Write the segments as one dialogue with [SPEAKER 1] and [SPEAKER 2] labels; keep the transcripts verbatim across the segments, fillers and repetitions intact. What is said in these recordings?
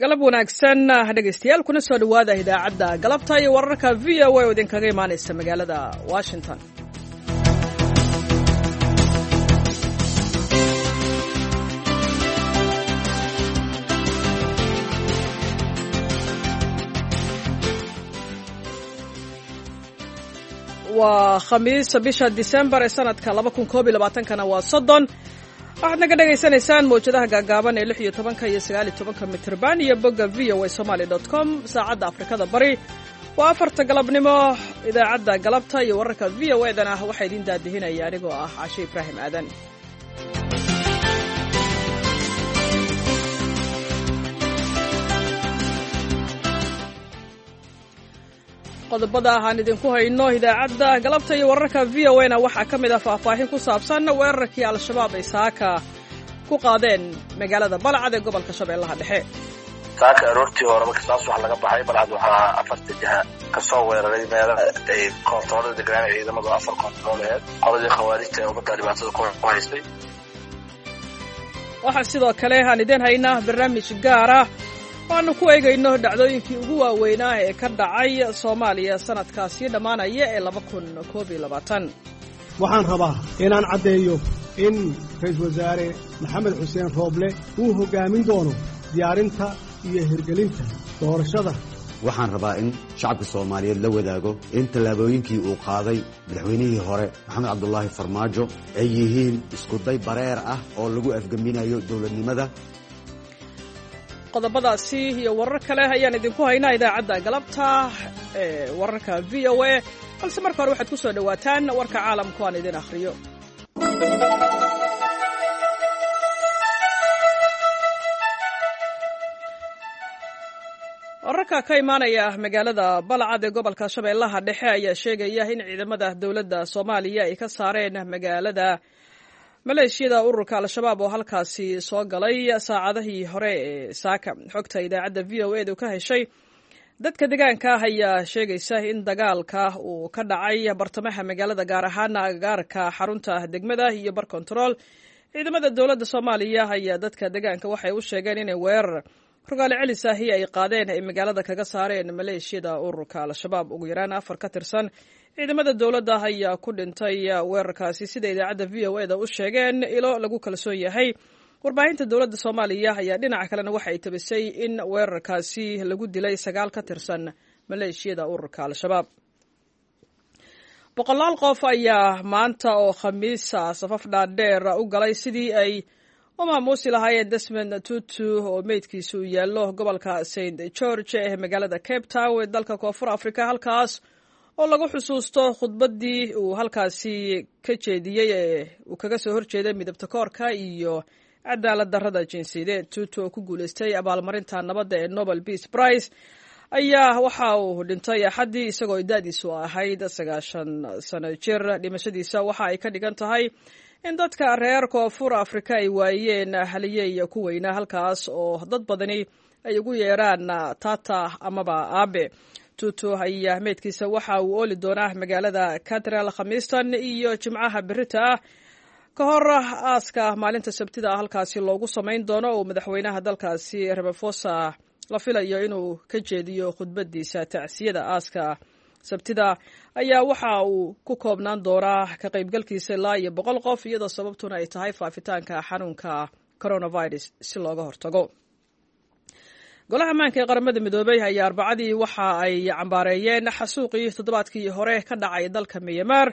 [SPEAKER 1] galab wanaagsan dhegaystayaal kuna soo dhawaada idaacadda galabta iyo wararka v o a oo idinkaga imaanaysa magaalada Washington. waa khamiis bisha December ee sanadka laba kun koob iyo labaatan kana waa soddon. waxaad naga dhagaysanaysaan mawjadaha gaagaaban ee lix iyo tobanka iyo sagaal iyo tobanka mitirban iyo bogga v o a somali dot com. saacadda afrikada bari waa afarta galabnimo. idaacadda galabta iyo wararka v o a-dana waxaa idiin daadihinaya anigoo ah Cashe Ibraahim Aadan. qodobada aan idinku hayno idaacadda galabta iyo wararka v o a-na waxaa ka mid ah faahfaahin ku saabsan weerarkii al-shabaab ay saaka ku qaadeen magaalada Balcad ee gobolka Shabeellaha Dhexe.
[SPEAKER 2] saaka aroortii hore marka saas wax laga baxay Balcad waxaa afarta jiha ka soo weeraray meel ay koontaroolada deegaanka ciidamadu afar koontaroolaheed qoladii khawaarijta ee ummadda dhibaatada ku haystay.
[SPEAKER 1] waxaa sidoo kale aan idin haynaa barnaamij gaar ah waanu ku eegayno dhacdooyinkii ugu waaweynaa ee ka dhacay Soomaaliya sanadkaasi dhammaanaya ee laba kun koob iyo labaatan.
[SPEAKER 3] waxaan rabaa inaan caddeeyo in ra'iisul wasaare Maxamed Xuseen Rooble uu hogaamin doono diyaarinta iyo hirgelinta doorashada.
[SPEAKER 4] waxaan rabaa in shacabka Soomaaliyeed la wadaago in tallaabooyinkii uu qaaday madaxweynihii hore Maxamed Cabdullaahi Farmaajo ay yihiin isku day bareer ah oo lagu afgaminayo dowladnimada.
[SPEAKER 1] qodobadaasi iyo warar kale ayaan idinku haynaa idaacadda galabta ee wararka v o a balse marka hore waxaad ku soo dhawaataan warka caalamku aan idin akhriyo. wararka ka imaanaya magaalada Balcad ee gobolka Shabeellaha Dhexe ayaa sheegaya in ciidamada dowladda Soomaaliya ay ka saareen magaalada maleeshiyada ururka al-shabaab oo halkaasi soo galay saacadihii hore ee saaka. xogta idaacadda v o a-du ka heshay dadka deegaanka ayaa sheegaysa in dagaalka uu ka dhacay bartamaha magaalada gaar ahaan agagaarka xarunta degmada iyo bar control. ciidamada dowladda Soomaaliya ayaa dadka deegaanka waxay u sheegeen inay weerar rogaal celis ahi ay qaadeen ay magaalada kaga saareen maleeshiyada ururka al-shabaab. ugu yaraan afar ka tirsan ciidamada dowladda ayaa ku dhintay weerarkaasi sida idaacadda v o a-da u sheegeen ilo lagu kalsoon yahay. warbaahinta dowladda Soomaaliya ayaa dhinaca kalena waxay tabisay in weerarkaasi lagu dilay sagaal ka tirsan maleeshiyada ururka al-shabaab. boqolaal qof ayaa maanta oo khamiisa safaf dhaadheer u galay sidii ay u maamuusi lahaayeen Desmond Tutu oo meydkiisu yaallo gobolka Saint George ee magaalada Cape Town ee dalka Koonfur Afrika, halkaas oo lagu xusuusto khudbaddii uu halkaasi ka jeediyey ee uu kaga soo horjeeday midabta koorka iyo cadaalad darrada jinsiyadeed. Tutu oo ku guulaystay abaalmarinta nabadda ee Nobel Peace Prize ayaa waxa uu dhintay axaddii isagoo da'diisu ahayd sagaashan sano jir. dhimashadiisa waxa ay ka dhigan tahay in dadka reer Koonfur Afrika ay waayeen haliyey ku weynaa halkaas oo dad badani ay ugu yeeraan tata amaba aabe. Tutu ayaa meydkiisa waxa uu ooli doonaa magaalada Cathedral khamiistan iyo jimcaha berita ah ka hor aaska maalinta sabtida halkaasi loogu samayn doono oo madaxweynaha dalkaasi Ramaphosa la filayo inuu ka jeediyo khudbadiisa tacsiyada. aaska sabtida ayaa waxa uu ku koobnaan doonaa ka qaybgalkiisa ilaa iyo boqol qof iyadoo sababtuna ay tahay faafitaanka xanuunka coronavirus si looga hortago. golaha ammaanka ee qaramada midoobay ayaa arbacadii waxa ay cambaareeyeen xasuuqii toddobaadkii hore ka dhacay dalka Myanmar,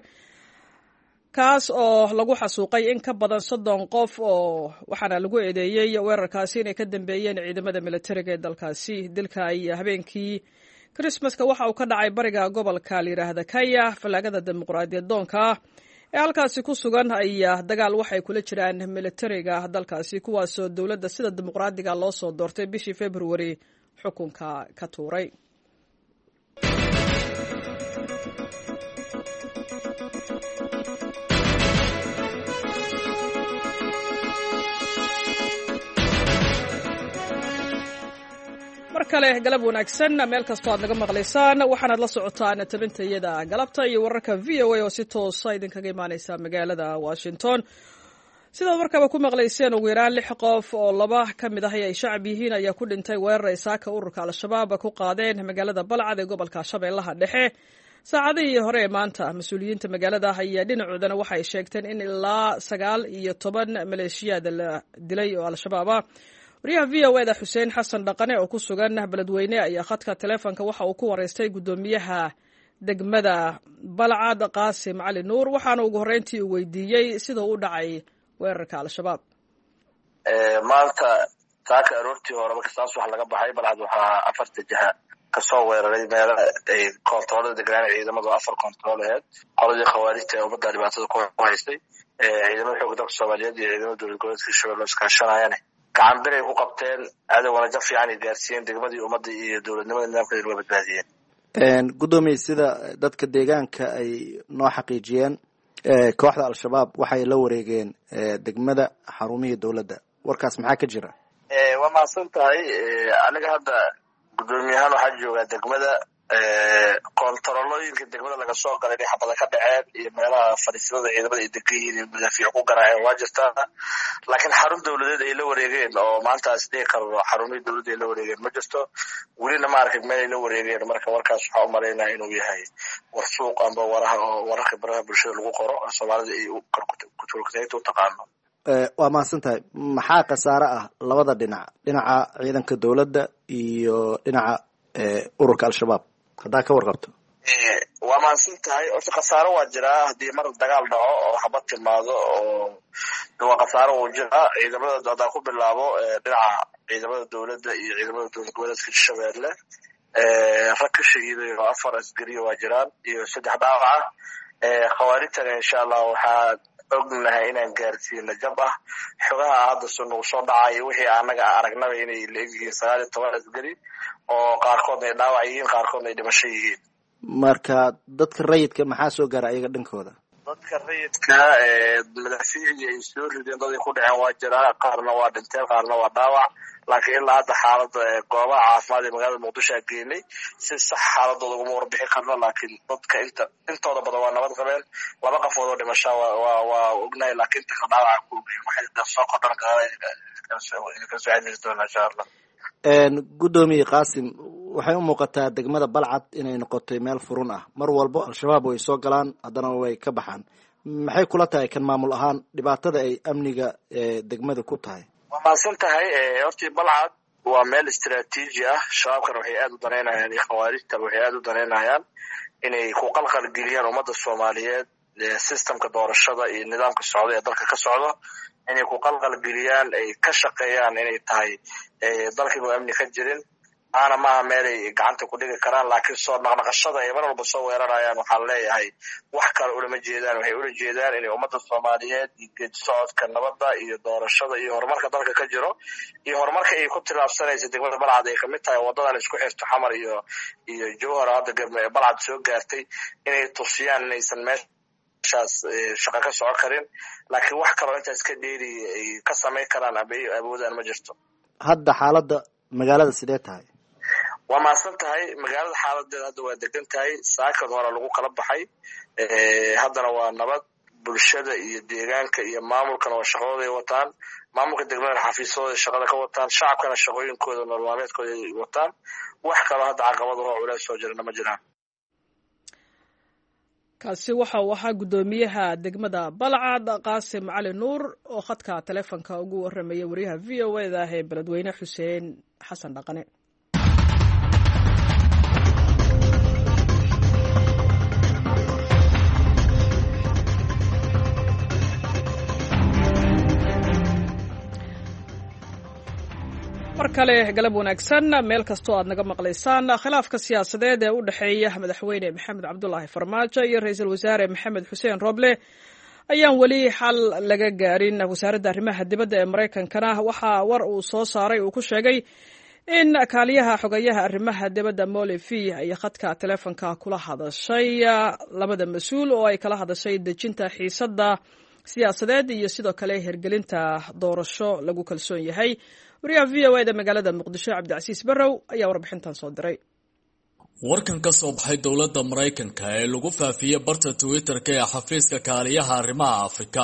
[SPEAKER 1] kaas oo lagu xasuuqay in ka badan soddon qof oo waxaana lagu eedeeyey weerarkaasi inay ka dambeeyeen ciidamada militariga ee dalkaasi. dilka ay habeenkii Christmaska waxa uu ka dhacay bariga gobolka la yiraahdo Kaya. falaagada dimuqraadiyad doonka ee halkaasi ku sugan ayaa dagaal waxay kula jiraan militariga dalkaasi, kuwaasoo dowladda sida dimuqraadiga loo soo doortay bishii February xukunka ka tuuray. mar kale galab wanaagsan meel kastoo aad naga maqlaysaan. waxaanaad la socotaan tabintayada galabta iyo wararka v o a oo si toosa idinkaga imaanaysa magaalada Washington. sidaad markaba ku maqlayseen ugu yaraan lix qof oo laba ka mid ah ay shacab yihiin ayaa ku dhintay weerar ay saaka ururka al-shabaab ku qaadeen magaalada balcad ee gobolka shabeellaha dhexe saacadihii hore ee maanta mas-uuliyiinta magaalada ayaa dhinacoodana waxay sheegteen in ilaa sagaal iyo toban maleeshiyaad la dilay oo al-shabaab ah wariyaha v o eda xuseen xasan dhaqane oo ku sugan beledweyne ayaa khadka taleefonka waxa uu ku wareystay guddoomiyaha degmada balcad qaasim cali nuur waxaana ugu horreyntii uu weydiiyey sida u dhacay weerarka al-shabaab.
[SPEAKER 2] maanta saaka aroortii hore marka saas wax laga baxay balcad waxaa afarta jiha kasoo weeraray meelo ay koontaroolada deganaan ciidamadu afar koontarool aheyd qoladii khawaarijta ee ummadda dhibaatada ku haystay ciidamada xoogga dalka soomaaliyeed iyo ciidamada dowlad goboleedka shabeelle oo iskaashanayane gacan bir ay ku qabteen cadowgana jab fiican ay gaarsiiyeen degmadii ummadda iyo dowladnimada nidaamkeeda laga badbaadiyeen.
[SPEAKER 5] guddoomiye sida dadka deegaanka ay noo xaqiijiyeen kooxda al-shabaab waxay la wareegeen degmada xarumihii dowladda warkaas maxaa ka jira?
[SPEAKER 2] waa mahadsan tahay aniga hadda guddoomiyahaan waxaa joogaa degmada koontarolooyinka degmada laga soo galay inay xabada ka dhaceen iyo meelaha fadhiisadada ciidamada ay degan yihiin iyo madaafiic ku garaaceen waa jirtaa laakiin xarun dowladeed ay la wareegeen oo maantaas dhihi karno xarumihii dowladda ay la wareegeen ma jirto welina ma arkin meel ay la wareegeen marka warkaas waxaa u malaynaya inuu yahay war suuq amba waraha oo wararka baraha bulshada lagu qoro soomaalida ay kutulkatayta u taqaano.
[SPEAKER 5] waa mahadsan tahay maxaa khasaare ah labada dhinac dhinaca ciidanka dowladda iyo dhinaca ururka al-shabaab haddaa ka warqabto?
[SPEAKER 2] waa mahadsan tahay horta khasaaro waa jiraa haddii mar dagaal dhaco oo xabad timaado oo waa khasaaro uu jiraa ciidamada haddaan ku bilaabo dhinaca ciidamada dowladda iyo ciidamada dowlad goboleedka shabeelle rag ka shahiiday oo afar asgariya waa jiraan iyo saddex dhaawaca khawaarijtana insha allah waxaa ognahay inaan gaarsiino jab ah xogaha hadda nagu soo dhacayo wixii anaga aragnaba inay la egyihiin sagaal iyo toban asgari oo qaarkoodna ay dhaawac yihiin qaarkoodna ay dhimasho yihiin.
[SPEAKER 5] marka dadka rayidka maxaa soo gaara ayaga dhankooda?
[SPEAKER 2] dadka rayidka madaafiicdii ay soo rideen dad ay ku dhaceen waa jiraa qaarna waa dhinteen qaarna waa dhaawac laakiin ilaa hadda xaalada goobaha caafimaad ee magaalada muqdisho a geenay si sax xaaladooda uguma warbixin karno laakiin dadka inta intooda badan waa nabad qabeen laba qafood oo dhimashaa waa waa ognahay laakiin inta ka dhaawaca ku ognahay waxay soo kordhan kala soo xidhiiri doonaa insha allah.
[SPEAKER 5] guddoomiye qaasim waxay u muuqataa degmada balcad inay noqotay meel furun ah mar walbo al-shabaab way soo galaan haddana way ka baxaan maxay kula tahay kan maamul ahaan dhibaatada ay amniga degmada ku tahay?
[SPEAKER 2] waa mahadsan tahay hortii balcad waa meel istiraatiiji ah shabaabkana waxay aada u danaynayaan iyo khawaarijta waxay aada u danaynayaan inay ku qalqal geliyaan ummadda soomaaliyeed systemka doorashada iyo nidaamka socda ee dalka ka socdo inay ku qalqal geliyaan ay ka shaqeeyaan inay tahay dalka inuu amni ka jirin maana maaha meel ay gacanta ku dhigi karaan laakiin soo naqnaqashada ay mar walba soo weerarayaan waxaan leeyahay wax kale ulama jeedaan waxay ula jeedaan inay ummadda soomaaliyeed iyo geedi socodka nabadda iyo doorashada iyo horumarka dalka ka jiro iyo horumarka ay ku tilaabsanaysa degmada balcad ay kamid tahay wadadan isku xirto xamar iyo iyo jowhar hadda balcad soo gaartay inay tusiyaan inaysan meeshaas shaqa ka socon karin laakiin wax kaloo intaas ka dheeri ay ka samayn karaan aba ay awoodaan ma jirto.
[SPEAKER 5] hadda xaaladda magaalada sidee tahay?
[SPEAKER 2] waa mahadsan tahay magaalada xaaladeeda hadda waa degan tahay saakad hore lagu kala baxay haddana waa nabad bulshada iyo deegaanka iyo maamulkana waa shaqadooda ay wataan maamulka degmada xafiisyadooda shaqada ka wataan shacabkana shaqooyinkooda nolol maalmeedkooda ay wataan wax kaloo hadda caqabad oo culays soo jirana ma jiraan.
[SPEAKER 1] kaasi waxa uu ahaa guddoomiyaha degmada balcad qaasim cali nuur oo khadka taleefonka ugu warramaya wariyaha v o eda ee beledweyne xuseen xasan dhaqane. mar kale galab wanaagsan meel kastoo aad naga maqlaysaan khilaafka siyaasadeed ee u dhexeeya madaxweyne maxamed cabdulaahi farmaajo iyo ra-iisul wasaare maxamed xuseen roble ayaan weli xal laga gaarin. wasaaradda arrimaha dibadda ee maraykankana waxaa war uu soo saaray uu ku sheegay in kaaliyaha xogayaha arrimaha dibadda molifi ay khadka taleefonka kula hadashay labada mas-uul oo ay kala hadashay dejinta xiisadda siyaasadeed iyo sidoo kale hirgelinta doorasho lagu kalsoon yahay. wariyaha v o eda magaalada muqdisho cabdicasiis barrow ayaa warbixintan soo diray.
[SPEAKER 6] warkan ka soo baxay dowladda maraykanka ee lagu faafiyey barta twitter-ka ee xafiiska kaaliyaha arrimaha afrika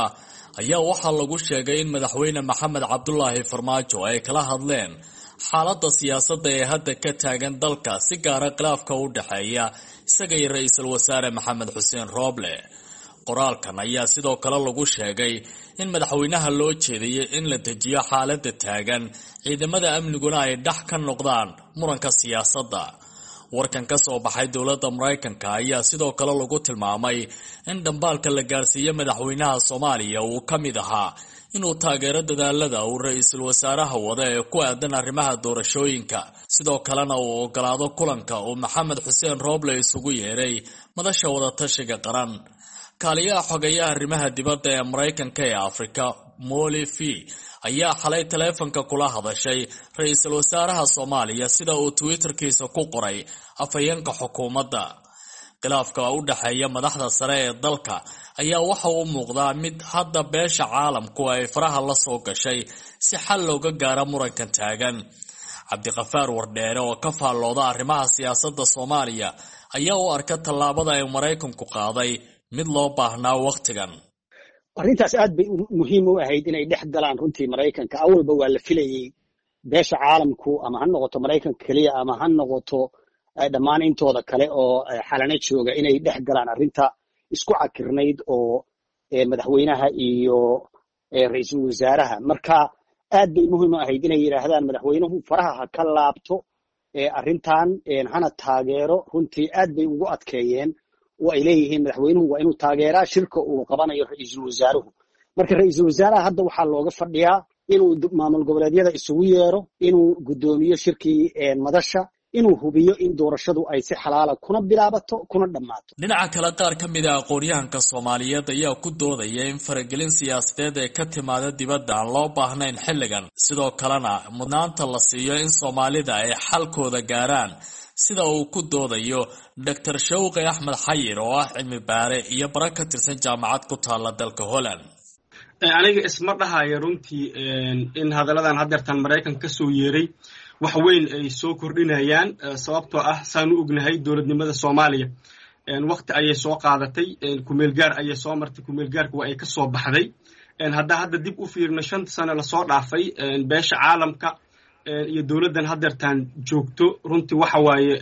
[SPEAKER 6] ayaa waxaa lagu sheegay in madaxweyne maxamed cabdulaahi farmaajo ay kala hadleen xaaladda siyaasadda ee hadda ka taagan dalka si gaara khilaafka u dhexeeya isaga iyo ra-iisul wasaare maxamed xuseen rooble. qoraalkan ayaa sidoo kale lagu sheegay in madaxweynaha loo jeediyey in la dejiyo xaaladda taagan, ciidamada amniguna ay dhex ka noqdaan muranka siyaasadda. warkan ka soo baxay dowladda Mareykanka ayaa sidoo kale lagu tilmaamay in dhambaalka la gaarsiiyay madaxweynaha Soomaaliya uu ka mid ahaa inuu taageero dadaalada uu ra-iisul wasaaraha wada ee ku aadan arrimaha doorashooyinka, sidoo kalena uu ogolaado kulanka uu maxamed xuseen rooble isugu yeeray madasha wadatashiga qaran. kaaliyaha xogeyaha arrimaha dibadda ee Mareykanka ee Afrika Molly Fee ayaa xalay taleefanka kula hadashay ra-iisul wasaaraha Soomaaliya sida uu Twitterkiisa ku qoray afhayeenka xukuumadda. khilaafka u dhaxeeya madaxda sare ee dalka ayaa waxa uu muuqdaa mid hadda beesha caalamku ay faraha la soo gashay si xal looga gaaro murankan taagan. Cabdiqafaar Wardheere oo ka faallooda arrimaha siyaasadda Soomaaliya ayaa u arka tallaabada ay Mareykanku qaaday mid loo baahnaa waqtigan.
[SPEAKER 7] arrintaas aad bay muhiim u ahayd inay dhex galaan runtii Mareykanka. awalba waa la filayay beesha caalamku ama ha noqoto Mareykanka kaliya ama ha noqoto dhammaan intooda kale oo xalana jooga inay dhex galaan arrinta isku cakirnayd oo madaxweynaha iyo ra-iisul wasaaraha. marka aad bay muhiim u ahayd inay yiraahdaan madaxweynuhu faraha ha ka laabto arrintan hana taageero. runtii aad bay ugu adkeeyeen oo ay leeyihiin madaxweynuhu waa inuu taageeraa shirka uu qabanayo ra-iisul wasaaruhu. marka ra-iisul wasaaraha hadda waxaa looga fadhiyaa inuu maamul goboleedyada isugu yeero, inuu guddoomiyo shirkii madasha, inuu hubiyo in doorashadu ay si xalaala kuna bilaabato kuna dhammaato.
[SPEAKER 6] dhinaca kale qaar ka mid ah aqoonyahanka Soomaaliyeed ayaa ku doodaya in faragelin siyaasadeed ee ka timaada dibadda aan loo baahnayn xilligan, sidoo kalena mudnaanta la siiyo in Soomaalida ay xalkooda gaaraan, sida uu ku doodayo Doctor Shawqi Axmed Xayir oo ah cilmi baare iyo bara ka tirsan jaamacad ku taala dalka Holland.
[SPEAKER 8] aniga isma dhahayo runtii in hadaladan hadeertan Mareykanka ka soo yeeray wax weyn ay soo kordhinayaan, sababtoo ah saan u ognahay dowladnimada Soomaaliya waqti ayay soo qaadatay, kumeel gaar ayay soo martay, kumeel gaarku waa ay ka soo baxday. hadda hadda dib u fiirno shan sano la soo dhaafay beesha caalamka iyo dowladdan hadeertan joogto runtii waxa waaye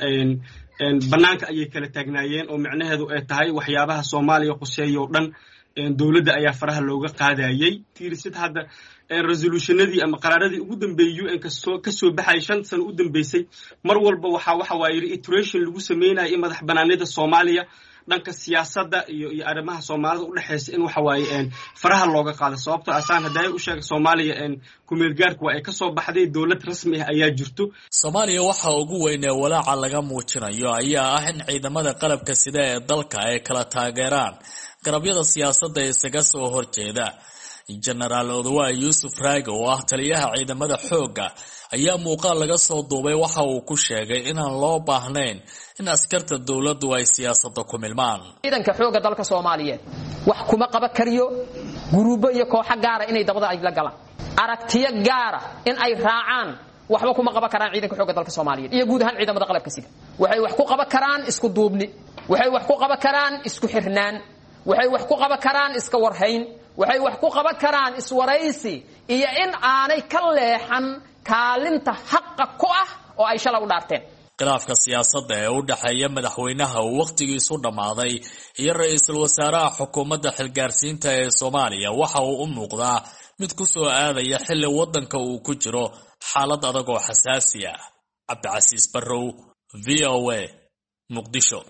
[SPEAKER 8] banaanka ayay kala taagnaayeen, oo micnaheedu ay tahay waxyaabaha Soomaaliya quseeyo dhan dowladda ayaa faraha looga qaadayay. fiirisid hadda resolutionadii ama qaraaradii ugu dambeeyay U N ka soo ka soo baxay shan sano u dambeysay mar walba waxa waxa waaye reiteration lagu sameeyay in madax banaanida Soomaaliya dhanka siyaasadda iyo iyo arrimaha Soomaalida u dhaxaysa in waxa waaye faraha looga qaado. sababtoo asaan haday u sheegay Soomaaliya kumeel gaarku waa ay ka soo baxday, dowlad rasmi ah ayaa jirto.
[SPEAKER 6] Soomaaliya waxa ugu weyn ee walaaca laga muujinayo ayaa ah in ciidamada qalabka sida ee dalka ay kala taageeraan garabyada siyaasadda ee isaga soo horjeeda. Generaal Oduwa Yusuf Rago oo ah taliyaha ciidamada xoogga ayaa muuqaal laga soo duubay waxa uu ku sheegay inaan loo baahnayn in askarta dawladdu ay siyaasadda ku milmaan.
[SPEAKER 9] ciidanka xoogga dalka Soomaaliyeed wax kuma qaban kariyo guruubo iyo kooxo gaar ah inay dabada ay la galaan, aragtiyo gaar ah in ay raacaan waxba kuma qaban karaan ciidanka xoogga dalka Soomaaliyeed iyo guud ahaan ciidamada qalabka sida. waxay wax ku qaban karaan isku duubni, waxay wax ku qaban karaan isku xirnaan, waxay wax ku qaban karaan iska warhayn, waxay wax ku qaban karaan iswaraysi iyo in aanay ka leexan kaalinta xaqqa ku ah oo ay shalay u dhaarteen.
[SPEAKER 6] khilaafka siyaasadda ee u dhaxeeya madaxweynaha uu waqtigiisu dhamaaday iyo ra'iisul wasaaraha xukuumadda xilgaarsiinta ee Soomaaliya waxa uu u muuqdaa mid ku soo aadaya xilli wadanka uu ku jiro xaalad adag oo xasaasi ah. Cabdicasiis Barrow, V O A, Muqdisho.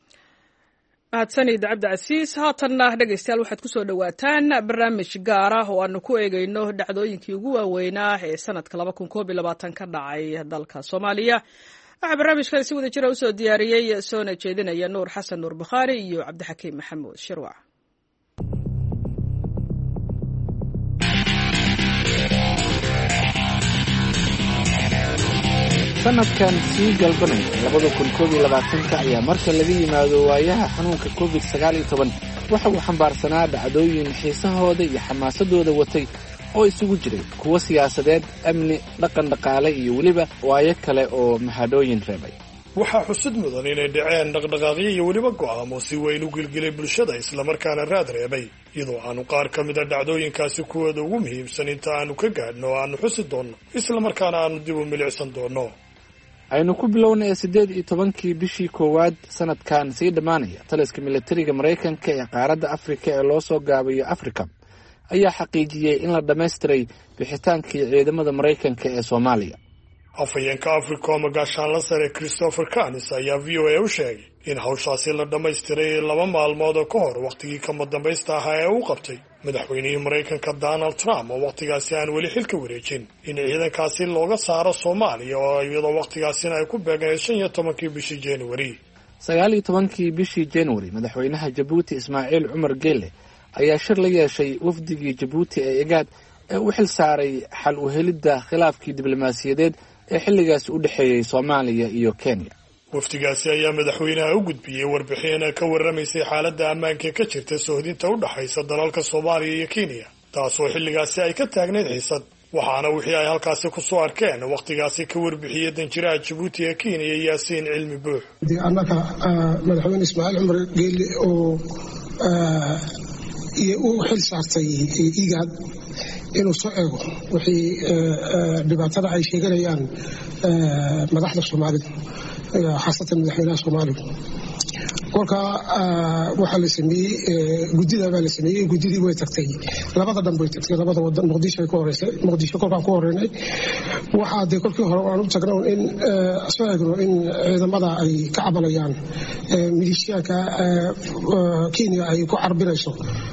[SPEAKER 1] mahadsanid Cabdicasiis. haatanna dhegaystayaal waxaad ku soo dhawaataan barnaamij gaar ah oo aanu ku eegayno dhacdooyinkii ugu waaweynaa ee sanadka laba kun koob iyo labaatan ka dhacay dalka Soomaaliya. waxaa barnaamijkan si wada jira u soo diyaariyey soona jeedinaya Nuur Xasan Nuur Bakhaari iyo Cabdixakiim Maxamuud Shirwac.
[SPEAKER 10] sanadkan sii galbanaya labada kun koob iyo labaatanka ayaa marka laga yimaado waayaha xanuunka covid sagaal iyo toban waxa uu xambaarsanaa dhacdooyin xiisahooda iyo xamaasadooda watay oo isugu jiray kuwo siyaasadeed, amni, dhaqan dhaqaale iyo weliba waayo kale oo mahadhooyin reebay.
[SPEAKER 11] waxaa xusid mudan inay dhaceen dhaqdhaqaaqyo iyo weliba go'aamo si weyn u gilgilay bulshada islamarkaana raad reebay iyadoo aanu qaar ka mid a dhacdooyinkaasi kuwooda ugu muhiimsan inta aanu ka gaadhno o aanu xusi doonno islamarkaana aanu dib u milicsan doonno.
[SPEAKER 10] aynu ku bilownay siddeed iyo tobankii bishii koowaad sanadkan sii dhammaanaya taliska militariga maraykanka ee qaaradda afrika ee loo soo gaabayo africa ayaa xaqiijiyey in la dhammaystiray bixitaankii ciidamada maraykanka ee soomaaliya.
[SPEAKER 11] afhayeenka africom gaashaanla sare christopher canis ayaa v o a u sheegay in hawshaasi la dhammaystiray laba maalmood oo ka hor wakhtigii kama dambaysta ahaa ee uu qabtay madaxweynihii maraykanka donald trump oo wakhtigaasi aan weli xilka wareejin in ciidankaasi looga saaro soomaaliya oo iyadoo wakhtigaasina ay ku beegnayd shan iyo tobankii bishii januari.
[SPEAKER 10] sagaal iyo tobankii bishii januari madaxweynaha jabuuti ismaaciil cumar geele ayaa shir la yeeshay wafdigii jabuuti ee igaad ee u xil saaray xal u helidda khilaafkii diblomaasiyadeed ee xilligaasi u dhexeeyey soomaaliya iyo kenya.
[SPEAKER 11] wafdigaasi ayaa madaxweynaha u gudbiyey warbixin ka warramaysay xaaladda ammaanka ka jirta sohdinta u dhaxaysa dalalka soomaaliya iyo kenya taasoo xilligaasi ay ka taagnayd xiisad waxaana wixii ay halkaasi ku soo arkeen wakhtigaasi ka warbixiyey danjiraha jabuuti ee kenya yaasiin cilmi buux.
[SPEAKER 12] annaga madaxweyne ismaaciil cumar geelle oo u xil saartay igaad inuu soo eego wixii dhibaatada ay sheeganayaan madaxda soomaalida khaasatan madaxweynaha soomaaliya. kolka waxaa la sameeyey guddida baa la sameeyey guddidii way tagtay labada dhan bay tagtay labada wadan muqdisho ay ku horeysay muqdisho kolkaan ku horeynay waxaa dee kolkii hore waan u tagno in soo eegno in ciidamada ay ka cabanayaan milishiyaanka kenya ay ku carbinayso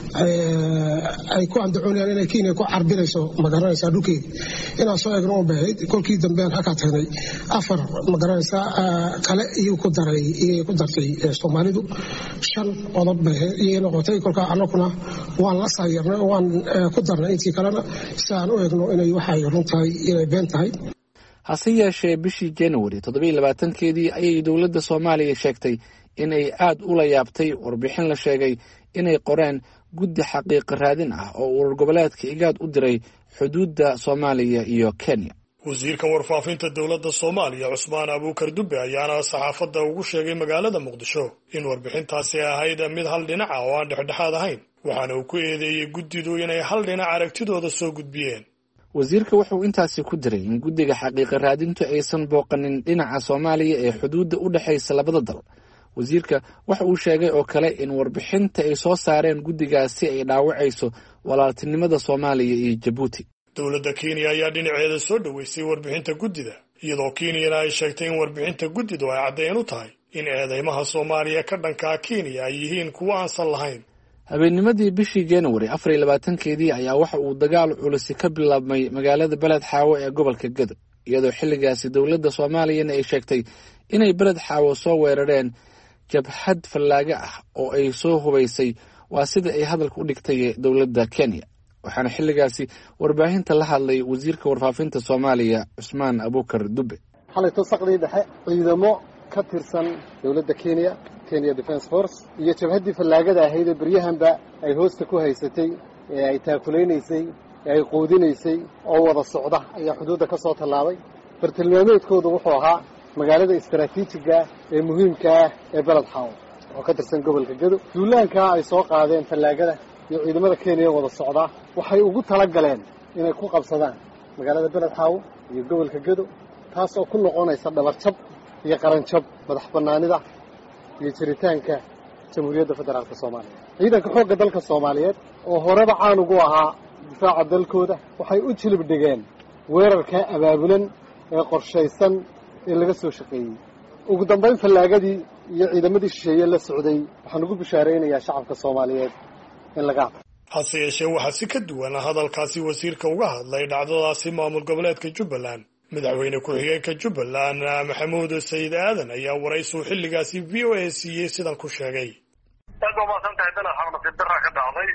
[SPEAKER 12] ay ku andacoonayaan inay kenya ku carbinayso magaranaysaa dhulkeeda inaan soo eegno un bahayd kolkii dambean halkaa tagnay afar magaranaysaa kale iyuu ku daray iyay ku dartay soomaalidu shan qodob bay iyay noqotay kolkaa annaguna waan la saayirnay oo waan ku darnay intii kalena si aan u eegno inay waxay run tahay inay been tahay.
[SPEAKER 10] hase yeeshee bishii januari toddobiyo labaatankeedii ayay dowladda soomaaliya sheegtay inay aad ula yaabtay warbixin la sheegay inay qoreen guddi xaqiiqa raadin ah oo urur goboleedka igaad u diray xuduudda soomaaliya iyo kenya.
[SPEAKER 11] wasiirka warfaafinta dowladda soomaaliya cusmaan abuukar dube ayaana saxaafadda ugu sheegay magaalada muqdisho in warbixintaasi ahayd mid hal dhinaca oo aan dhexdhexaad ahayn waxaana uu ku eedeeyey guddidu inay hal dhinac aragtidooda soo gudbiyeen.
[SPEAKER 10] wasiirka wuxuu intaasi ku diray in guddiga xaqiiqa raadintu aysan booqanin dhinaca soomaaliya ee xuduudda u dhexaysa labada dal. wasiirka waxa uu sheegay oo kale in warbixinta ay soo saareen guddigaasi ay dhaawacayso walaaltinimada soomaaliya iyo jabuuti.
[SPEAKER 11] dowladda kenya ayaa dhinaceeda soo dhoweysay warbixinta guddida iyadoo kenyana ay sheegtay in warbixinta guddidu ay caddeyn u tahay in eedeymaha soomaaliya ka dhankaa kenya ay yihiin kuwo aansan lahayn.
[SPEAKER 10] habeennimadii bishii januari afar iyo labaatankeedii ayaa waxa uu dagaal culisi ka bilaabmay magaalada beled xaawo ee gobolka gedo iyadoo xilligaasi dowladda soomaaliyana ay sheegtay inay beled xaawo soo weerareen jabhad fallaaga ah oo ay soo hubaysay waa sida ay hadalka u dhigtay dowladda kenya. waxaana xilligaasi warbaahinta la hadlay wasiirka warfaafinta soomaaliya cusmaan abuukar dube.
[SPEAKER 13] xalayto saqdii dhexe ciidamo ka tirsan dowladda kenya kenya defence force iyo jabhaddii fallaagada ahayd ee beryahanba ay hoosta ku haysatay ee ay taakulaynaysay ee ay quudinaysay oo wada socda ayaa xuduudda ka soo tallaabay. bartilmaameedkoodu wuxuu ahaa magaalada istaraatiijiga ee muhiimka ah ee beled xaawo oo ka tirsan gobolka gedo. duulaankaa ay soo qaadeen fallaagada iyo ciidamada kenya wada socdaa waxay ugu tala galeen inay ku qabsadaan magaalada beled xaawo iyo gobolka gedo taas oo ku noqonaysa dhabarjab iyo qaranjab madax bannaanida iyo jiritaanka jamhuuriyadda federaalka soomaaliya. ciidanka xoogga dalka soomaaliyeed oo horeba caan ugu ahaa difaaca dalkooda waxay u jilib dhigeen weerarka abaabulan ee qorshaysan ee laga soo shaqeeyey. ugu dambayn fallaagadii iyo ciidamadii shisheeye la socday waxaan ugu bishaaraynayaa shacabka soomaaliyeed in laga hadlo.
[SPEAKER 11] hase yeeshee waxaa si ka duwan hadalkaasi wasiirka uga hadlay dhacdadaasi maamul goboleedka jubbaland. madaxweyne ku-xigeenka jubbaland maxamuud sayid aadan ayaa waraysuu xilligaasi v o a siiyey sidan ku sheegay.
[SPEAKER 14] aad baa umahadsan tahay dana xarunasi dara ka dhacday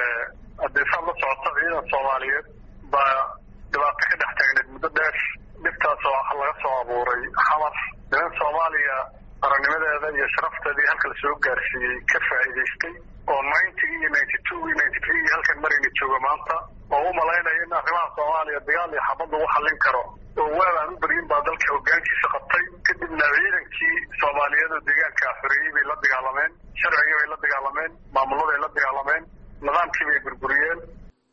[SPEAKER 14] haddii saad la socota ciidan soomaaliyeed baa dhibaato ka dhex taagneed muddo dheer dhibtaas oo laga soo abuuray xamar niman soomaaliya qarannimadeeda iyo sharafteedii halka la soo gaarsiiyey ka faa'iidaystay oo ninety iyo ninety two iyo ninety three iyo halkan marayna jooga maanta oo u malaynaya in arrimaha soomaaliya dagaal iyo xabad lagu xallin karo oo waal aan u beryin baa dalka hoggaankiisa qabtay kadibna ciidankii soomaaliyeed oo deegaanka xoreeyey bay la dagaalameen, sharcigii bay la dagaalameen, maamuladay la dagaalameen, nidaamkii bay burburiyeen.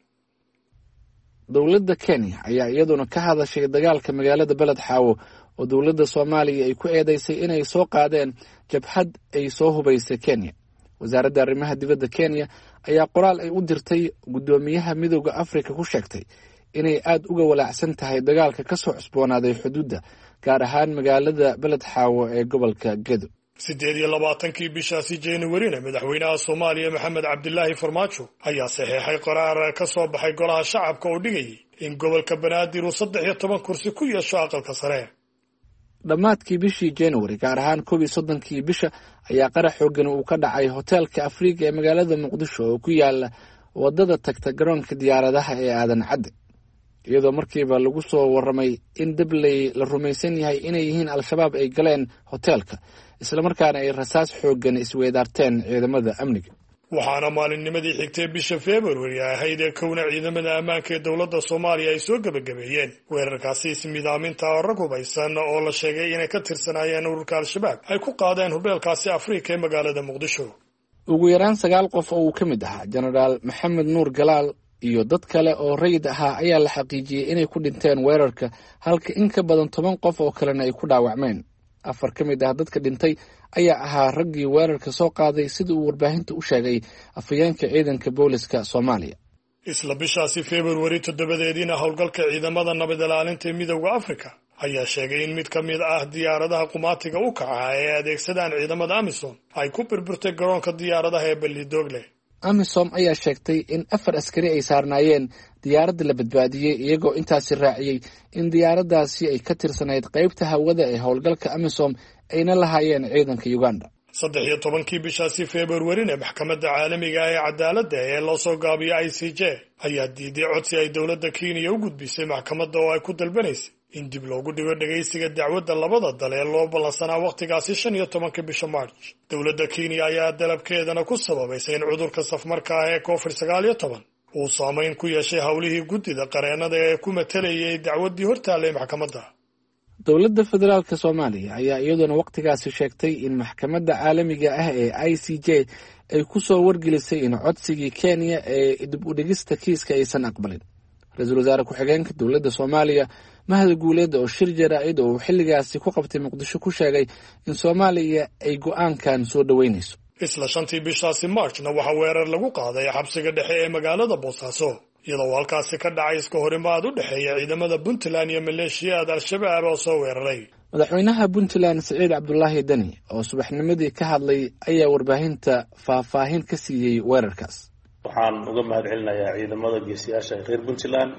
[SPEAKER 10] dowladda Kenya ayaa iyaduna ka hadashay dagaalka magaalada Beled Xaawo oo dowladda Soomaaliya ay ku eedeysay inay soo qaadeen jabhad ay soo hubaysay Kenya. wasaaradda arrimaha dibadda Kenya ayaa qoraal ay u dirtay gudoomiyaha midowga Afrika ku sheegtay inay aad uga walaacsan tahay dagaalka ka soo cusboonaaday xuduudda gaar ahaan magaalada Beled Xaawo ee gobolka Gedo.
[SPEAKER 11] sideed iyo labaatankii bishaasi January-na madaxweynaha Soomaaliya Maxamed Cabdullaahi Farmaajo ayaa saxeexay qaraar ka soo baxay golaha shacabka oo dhigay in gobolka Banaadir uu saddex iyo toban kursi ku yeesho aqalka sare.
[SPEAKER 10] dhammaadkii bishii January gaar ahaan koob iyo soddonkii bisha ayaa qarax xooggan uu ka dhacay hoteelka Afrika ee magaalada Muqdisho oo ku yaala wadada tagta garoonka diyaaradaha ee Aadan Cadde, iyadoo markiiba lagu soo waramay in dabley la rumaysan yahay inay yihiin al-shabaab ay galeen hoteelka isla markaana ay rasaas xooggan isweydaarteen ciidamada amniga.
[SPEAKER 11] waxaana maalinnimadii xigtay bisha February ahayd ee kowna ciidamada ammaanka ee dowladda Soomaaliya ay soo gabagabeeyeen weerarkaasi ismidaaminta oo rag hubaysan oo la sheegay inay ka tirsanaayeen ururka al-shabaab ay ku qaadeen hoteelkaasi Afrika ee magaalada Muqdisho.
[SPEAKER 10] ugu yaraan sagaal qof oo uu ka mid ahaa Generaal Maxamed Nuur Galaal iyo dad kale oo rayid ahaa ayaa la xaqiijiyey inay ku dhinteen weerarka, halka in ka badan toban qof oo kalena ay ku dhaawacmeen. afar ka mid ah dadka dhintay ayaa ahaa raggii weerarka soo qaaday sida uu warbaahinta u sheegay afhayeenka ciidanka booliska Soomaaliya.
[SPEAKER 11] isla bishaasi February toddobadeediina howlgalka ciidamada nabad ilaalinta ee midowga Afrika ayaa sheegay in mid ka mid ah diyaaradaha qumaatiga u kaca ee adeegsadaan ciidamada Amisom ay ku burburtay garoonka diyaaradaha ee Ballidogle.
[SPEAKER 10] Amisom ayaa sheegtay in afar askari ay saarnaayeen diyaaradda la badbaadiyey, iyagoo intaasi raaciyey in diyaaraddaasi ay ka tirsanayd qaybta hawada ee howlgalka Amisom ayna lahaayeen ciidanka Uganda.
[SPEAKER 11] saddex iyo tobankii bishaasi February-na maxkamadda caalamiga ee cadaaladda ee loo soo gaabiyo I C J ayaa diiday codsi ay dowladda Kenya u gudbisay maxkamadda oo ay ku dalbanaysay in dib loogu dhigo dhageysiga dacwadda labada dal ee loo ballansanaa waqtigaasi shan iyo tobanka bisha March. dowladda Kenya ayaa dalabkeedana ku sababaysay in cudurka safmarka ah ee covid sagaal iyo toban uu saameyn ku yeeshay howlihii guddida qareenada ee ku matalayay dacwaddii hortaalay maxkamadda.
[SPEAKER 10] dowladda federaalka Soomaaliya ayaa iyaduna waqtigaasi sheegtay in maxkamadda caalamiga ah ee I C J ay ku soo wargelisay in codsigii Kenya ee dib u dhigista kiiska aysan aqbalin. ra-iisul wasaare ku-xigeenka dowladda Soomaaliya Mahad Guuleed oo shir jaraa'id oo xilligaasi ku qabtay Muqdisho ku sheegay in Soomaaliya ay go'aankan soo dhaweynayso.
[SPEAKER 11] isla shantii bishaasi March-na waxa weerar lagu qaaday xabsiga dhexe ee magaalada Boosaaso, iyadoo halkaasi ka dhacay iska horimaad u dhexeeya ciidamada Puntland iyo maleeshiyada al-shabaab oo soo weeraray.
[SPEAKER 10] madaxweynaha Puntland Siciid Cabdullaahi Dani oo subaxnimadii ka hadlay ayaa warbaahinta faahfaahin ka siiyey weerarkaas.
[SPEAKER 15] waxaan uga mahadcelinayaa ciidamada geesiyaasha reer Puntland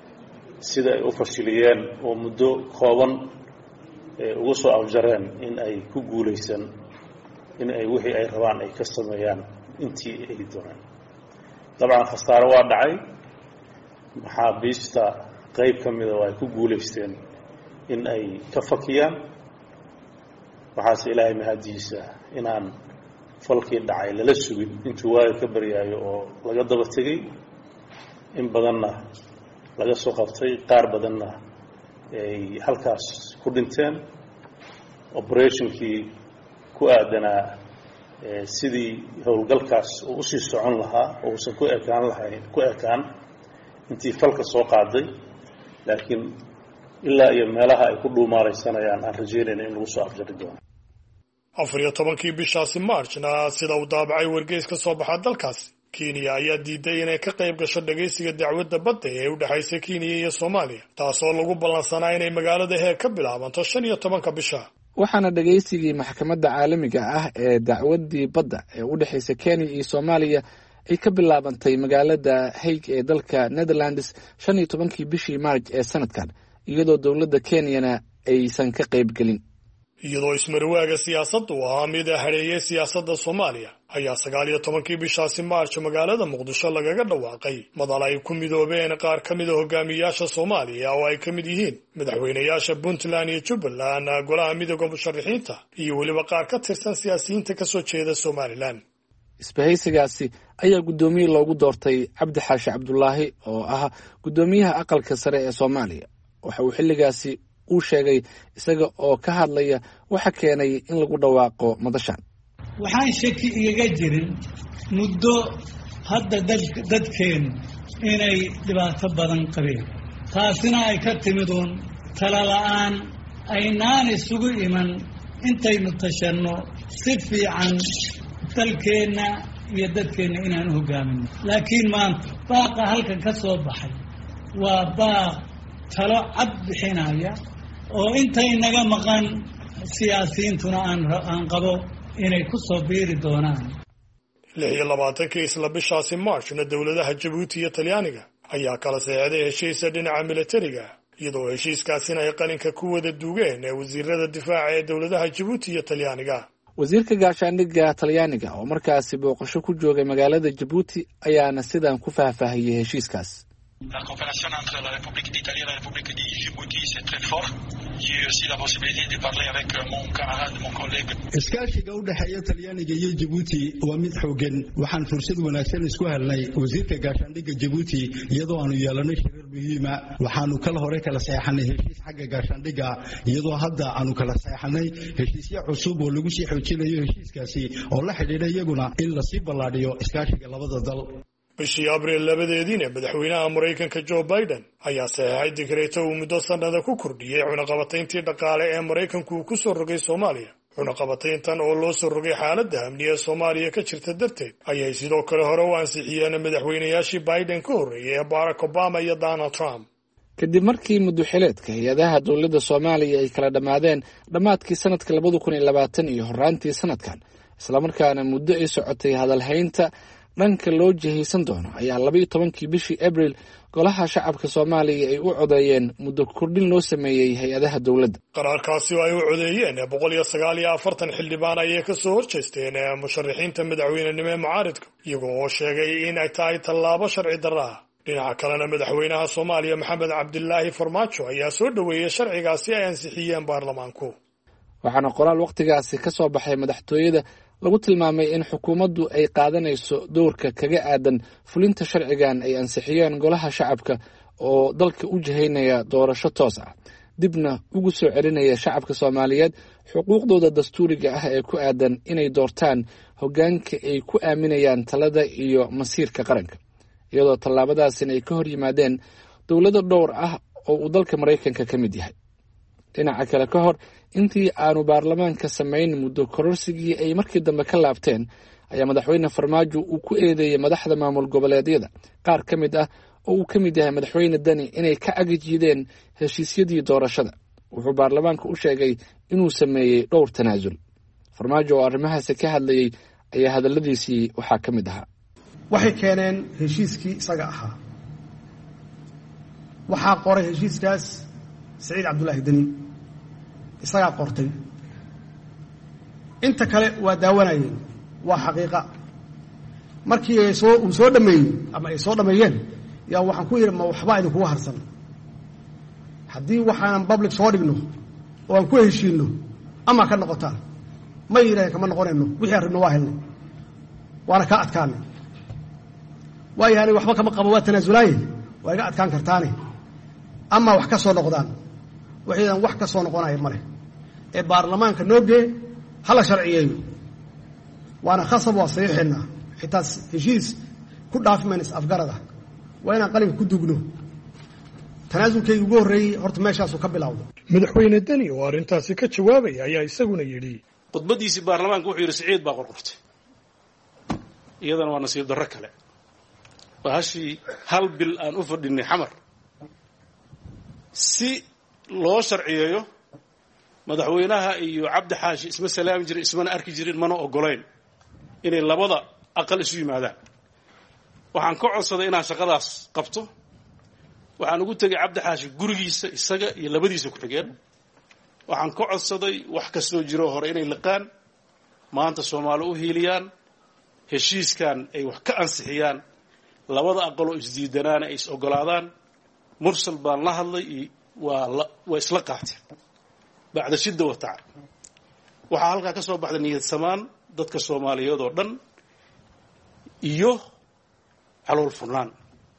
[SPEAKER 15] sida ay u fashiliyeen oo muddo kooban ugu soo afjareen in ay ku guuleysan in ay wixii ay rabaan ay ka sameeyaan intii ay doonaan. dabcan khasaaro waa dhacay, maxaabiista qayb ka mida oo ay ku guuleysteen in ay ka fakiyaan. waxaase ilaahay mahadiisa inaan falkii dhacay lala sugin intuu waaga ka baryaayo oo laga daba tegay, in badanna laga soo qabtay, qaar badanna ay halkaas ku dhinteen. operationkii ku aadanaa sidii howlgalkaas uu usii socon lahaa oo uusan ku ekaan lahayn ku ekaan intii falka soo qaaday, laakiin ilaa iyo meelaha ay ku dhuumaalaysanayaan aan rajeynayna in lagu soo afjari doono.
[SPEAKER 11] afar iyo tobankii bishaasi March-na sida uu daabacay wargeys ka soo baxa dalkaas, Kenya ayaa diiday inay ka qayb gasho dhageysiga dacwadda badda ee u dhaxaysa Kenya iyo Soomaaliya, taasoo lagu ballansanaa inay magaalada Heeg ka bilaabanto shan iyo tobanka bisha.
[SPEAKER 10] waxaana dhageysigii maxkamadda caalamiga ah ee dacwaddii badda ee u dhaxaysa Kenya iyo Soomaaliya ay ka bilaabantay magaalada Hague ee dalka Netherlands shan iyo tobankii bishii March ee sanadkan, iyadoo dowladda Kenyana aysan ka qayb gelin.
[SPEAKER 11] iyadoo ismarwaaga siyaasaddu ahaa mid hareeyay siyaasadda Soomaaliya ayaa sagaal iyo tobankii bishaasi March magaalada Muqdisho lagaga dhawaaqay madal ay ku midoobeen qaar ka mid ah hogaamiyaasha Soomaaliya oo ay ka mid yihiin madaxweynayaasha Puntland iyo Jubbaland, golaha midowga musharaxiinta iyo weliba qaar ka tirsan siyaasiyiinta ka soo jeeda Somaliland.
[SPEAKER 10] isbahaysigaasi ayaa guddoomiye loogu doortay Cabdi Xaashi Cabdullaahi oo ah guddoomiyaha aqalka sare ee Soomaaliya. waxa uu xilligaasi uu sheegay isaga oo ka hadlaya waxa keenay in lagu dhawaaqo madashan.
[SPEAKER 16] waxaan shaki igaga jirin muddo hadda dadkeenu inay dhibaato badan qabeen, taasina ay ka timid uun tala la'aan aynaan isugu iman intaynu tashanno si fiican dalkeenna iyo dadkeenna inaan u hoggaaminno. laakiin maanta baaqa halkan ka soo baxay waa baaq talo cad bixinaya oo intay naga maqan siyaasiyiintuna aan qabo inay ku soo biiri doonaan.
[SPEAKER 11] lix iyo labaatankii isla bishaasi maarshna dowladaha jabuuti iyo talyaaniga ayaa kala seexday heshiisa dhinaca militariga, iyadoo heshiiskaasina ay qalinka ku wada duugeen ee wasiirada difaaca ee dowladaha jabuuti iyo talyaaniga.
[SPEAKER 10] wasiirka gaashaandhigga talyaaniga oo markaasi booqasho ku joogay magaalada jabuuti ayaana sidan ku faahfaahiyey heshiiskaas.
[SPEAKER 17] La coopération entre la République d'Italie et la République de Djibouti c'est très fort. J'ai aussi la possibilité de parler avec mon camarade, mon collègue.
[SPEAKER 18] iskaashiga u dhaxeeya talyaaniga iyo Djibouti waa mid xoogan. waxaan fursad wanaagsan isku helnay wasiirka gaashaandhigga Djibouti iyadoo aanu yeelanay shirar muhiim ah. waxaanu kala hore kala saxanay heshiis xagga gaashaandhigga, iyadoo hadda aanu kala saxanay heshiisyo cusub oo lagu sii xoojinayo heshiiskaasi oo la xidhiidha iyaguna in la sii ballaadhiyo iskaashiga labada dal.
[SPEAKER 11] bishii abriil labadeediina madaxweynaha Mareykanka Joe Biden ayaa saxeexay digreeto uu muddo sanada ku kordhiyey cunaqabatayntii dhaqaale ee Mareykanku uu ku soo rogay Soomaaliya. cunaqabatayntan oo loo soo rogay xaaladda amniga ee Soomaaliya ka jirta darteed ayay sidoo kale hore u ansixiyeen madaxweynayaashii Biden ka horreeyay ee Barack Obama iyo Donald Trump.
[SPEAKER 10] kadib markii muddo-xileedka hay-adaha dowladda Soomaaliya ay kala dhammaadeen dhammaadkii sanadka labada kun iyo labaatan iyo horraantii sanadkan, islamarkaana muddo ay socotay hadalhaynta dhanka loo jihaysan doono, ayaa laba iyo tobankii bishii abriil golaha shacabka Soomaaliya ay u codeeyeen muddo kordhin loo sameeyey hay-adaha dowladda.
[SPEAKER 11] qaraarkaasi oo ay u codeeyeen boqol iyo sagaal iyo afartan xildhibaan ayay ka soo horjeesteen musharaxiinta madaxweynenimo ee mucaaridka, iyagoo oo sheegay in ay tahay tallaabo sharci darro ah. dhinaca kalena madaxweynaha Soomaaliya Maxamed Cabdilaahi Farmaajo ayaa soo dhaweeyay sharcigaasi ay ansixiyeen baarlamaanku.
[SPEAKER 10] waxaana qoraal waqtigaasi ka soo baxay madaxtooyada lagu tilmaamay in xukuumaddu ay qaadanayso doorka kaga aadan fulinta sharcigan ay ansixiyeen golaha shacabka oo dalka u jihaynaya doorasho toos ah, dibna ugu soo celinaya shacabka Soomaaliyeed xuquuqdooda dastuuriga ah ee ku aadan inay doortaan hoggaanka ay ku aaminayaan talada iyo masiirka qaranka, iyadoo tallaabadaasina ay ka hor yimaadeen dowlado dhowr ah oo uu dalka Mareykanka ka mid yahay. dhinaca kale, ka hor intii aanu baarlamaanka samayn muddo kororsigii ay markii dambe ka laabteen, ayaa madaxweyne Farmaajo uu ku eedeeyay madaxda maamul goboleedyada qaar ka mid ah oo uu ka mid yahay madaxweyne Dani inay ka agajideen heshiisyadii doorashada. wuxuu baarlamaanka u sheegay inuu sameeyey dhowr tanaasul. Farmaajo oo arrimahaasi ka hadlayay ayaa hadalladiisii waxaa ka mid ahaa:
[SPEAKER 3] waxay keeneen heshiiskii isaga ahaa. waxaa qoray heshiiskaas Saciid Cabdullaahi Dani, isagaa qortay. inta kale waa daawanayeen, waa xaqiiqa. markii ay soo uu soo dhameeyey ama ay soo dhameeyeen yaa waxaan ku yidhi ma waxba idinkugu harsan. haddii waxaanan public soo dhigno oo aan ku heshiinno ama ka noqotaan, ma yidhaaheen kama noqonayno, wixii arrinno waa helnay waana kaa adkaanay. waayo ani waxba kama qabo, waa tanaasulaaye, waa iga adkaan kartaane ama wax ka soo noqdaan. waxaydan wax ka soo noqonaya male ee baarlamaanka noo gee hala sharciyeeyo, waana khasab, waa saxiixeenna. xitaa heshiis ku dhaafi mayna is-afgarada, waa inaan qalinka ku dugno. tanaasulkayga ugu horreeyey horta meeshaasuu ka bilowdo.
[SPEAKER 11] madaxweyne Dani oo arrintaasi ka jawaabaya ayaa isaguna yidhi,
[SPEAKER 15] khudbadiisii baarlamaanka wuxuu yidhi Siciid baa qorqortay. iyadana waa nasiib darro kale. waa hashii hal bil aan u fadhinay xamar si loo sharciyeeyo. madaxweynaha iyo Cabdi Xaashi isma salaami jirin, ismana arki jirin, mana ogolayn inay labada aqal isu yimaadaan. waxaan ka codsaday inaan shaqadaas qabto. waxaan ugu tegay Cabdi Xaashi gurigiisa, isaga iyo labadiisa ku xigeen. waxaan ka codsaday wax kastoo jiro hore inay liqaan, maanta Soomaali u hiiliyaan, heshiiskan ay wax ka ansixiyaan, labada aqal oo isdiidanaana ay is ogolaadaan. mursal baan la hadlay, waa waa isla qaateen bacda shidda wa tacab. waxaa halkaa ka soo baxday niyad samaan dadka Soomaaliyeed oo dhan iyo calool furnaan.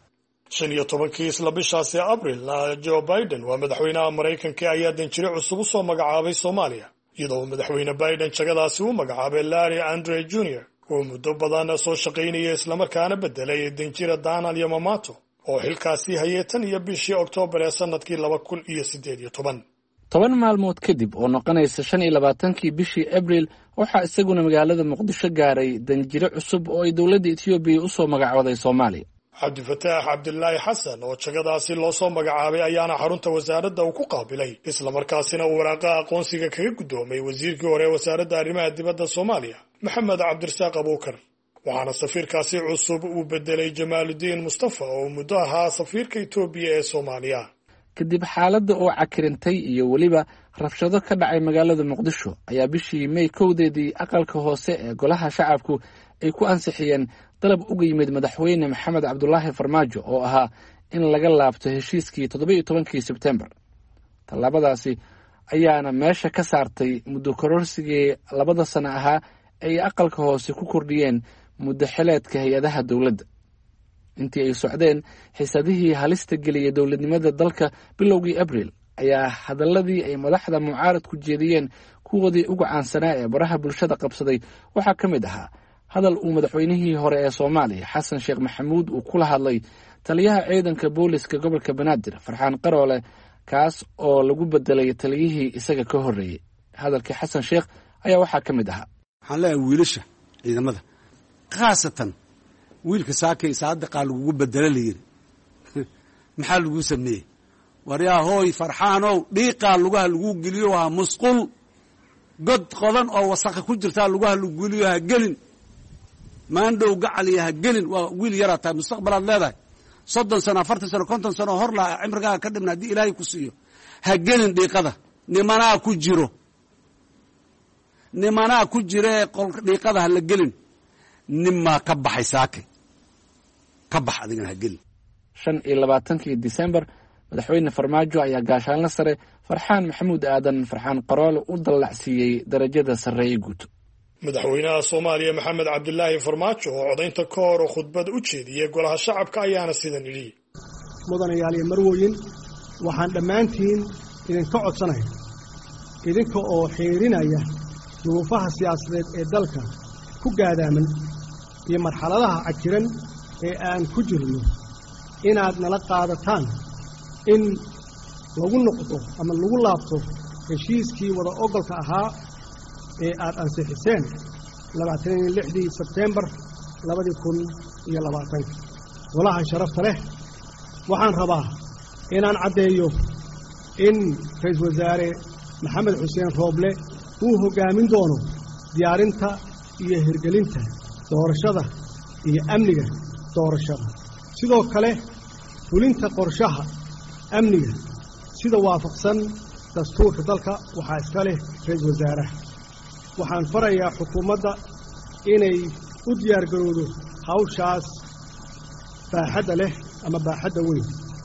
[SPEAKER 11] shan iyo tobankii isla bishaasi abril Joe Biden waa madaxweynaha Mareykanka ayaa danjire cusub u soo magacaabay Soomaaliya iyadoo madaxweyne Biden jagadaasi u magacaabay Larry Andre Junior oo muddo badan soo shaqaynayay isla markaana bedelay danjire Donald Yamamoto oo xilkaasi hayay tan iyo bishii Oktoobar ee sanadkii laba kun iyo siddeed iyo toban.
[SPEAKER 10] toban maalmood kadib oo noqonaysa shan iyo labaatankii bishii Abriil waxaa isaguna magaalada Muqdisho gaaray danjire cusub oo ay dowladda Itoobiya u soo magacaabaday Soomaaliya.
[SPEAKER 11] Cabdifataax Cabdullaahi Xasan oo jagadaasi loo soo magacaabay ayaana xarunta wasaaradda uu ku qaabilay isla markaasina uu waraaqa aqoonsiga kaga gudoomay wasiirkii hore ee wasaaradda arrimaha dibadda Soomaaliya Maxamed Cabdirasaaq Abuukar waxaana safiirkaasi cusub uu bedelay Jamaaludiin Mustafa oo muddo ahaa safiirka Itoobiya ee Soomaaliya.
[SPEAKER 10] kadib xaaladda oo cakirintay iyo weliba rabshado ka dhacay magaalada Muqdisho ayaa bishii May kowdeedii aqalka hoose ee golaha shacabku ay ku ansixiyeen dalab uga yimid madaxweyne Maxamed Cabdullaahi Farmaajo oo ahaa in laga laabto heshiiskii toddoba iyo tobankii Sebtembar. Tallaabadaasi ayaana meesha ka saartay muddo kororsigii labada sano ahaa ay aqalka hoose ku kordhiyeen muddo xileedka hay-adaha dowladda. intii ay socdeen xiisadihii halista geliyay dowladnimada dalka bilowgii Abriil ayaa hadaladii ay madaxda mucaaradku jeediyeen kuwoodii ugu caansanaa ee baraha bulshada qabsaday waxaa ka mid ahaa hadal uu madaxweynihii hore ee Soomaaliya Xasan Sheekh Maxamuud uu kula hadlay taliyaha ciidanka booliska gobolka Banaadir Farxaan Qaroole kaas oo lagu bedelay taliyihii isaga ka horeeyay. hadalkii Xasan Sheekh ayaa waxaa ka mid ahaa
[SPEAKER 19] waxaan leeyahay wiilasha ciidamada khaasatan wiilka saakay saadaqa lagu bedela leeyay maxaa lagu sameeyay wariyaa hooy Farxaanow dhiiqa lugaha lagu geliyo waa musqul god qodan oo wasakh ku jirta lugaha lagu geliyo ha gelin maandhow gacaliya ha gelin waa wiil yarata mustaqbalaad leedahay soddon sano afartan sano konton sano hor la cimriga ka dhibna hadii Ilaahay ku siiyo ha gelin dhiiqada nimanaa ku jiro nimanaa ku jire qolka dhiiqada ha la gelin nimma ka baxay saakay ka bax adigana ha gelin.
[SPEAKER 10] shan iyo labaatankii December madaxweyne Farmaajo ayaa gaashaanle sare Farxaan Maxamuud Aadan Farxaan Qaroole u dallacsiiyey darajada sare ee guud.
[SPEAKER 11] madaxweynaha Soomaaliya Maxamed Cabdullaahi Farmaajo oo codaynta ka hor khudbad u jeediyay golaha shacabka ayaana sidan yidhi
[SPEAKER 3] mudanayaal iyo marwooyin waxaan dhammaantiin idinka codsanayaa idinka oo xiirinaya duruufaha siyaasadeed ee dalka ku gaadaaman iyo marxaladaha cajiran ee aan ku jirno inaad nala qaadataan in lagu noqdo ama lagu laabto heshiiskii wada ogolka ahaa ee aad ansixiseen labaatan iyo lixdii Sebtembar labada kun iyo labaatanka. golaha sharafta leh waxaan rabaa inaan caddeeyo in ra'iisul wasaare Maxamed Xuseen Rooble uu hogaamin doono diyaarinta iyo hirgelinta doorashada iyo amniga doorashada sidoo kale fulinta qorshaha amniga sida waafaqsan dastuurka dalka waxaa iska leh ra'iisul wasaaraha. waxaan farayaa xukuumadda inay u diyaar garowdo hawshaas baaxadda leh ama baaxadda weyn.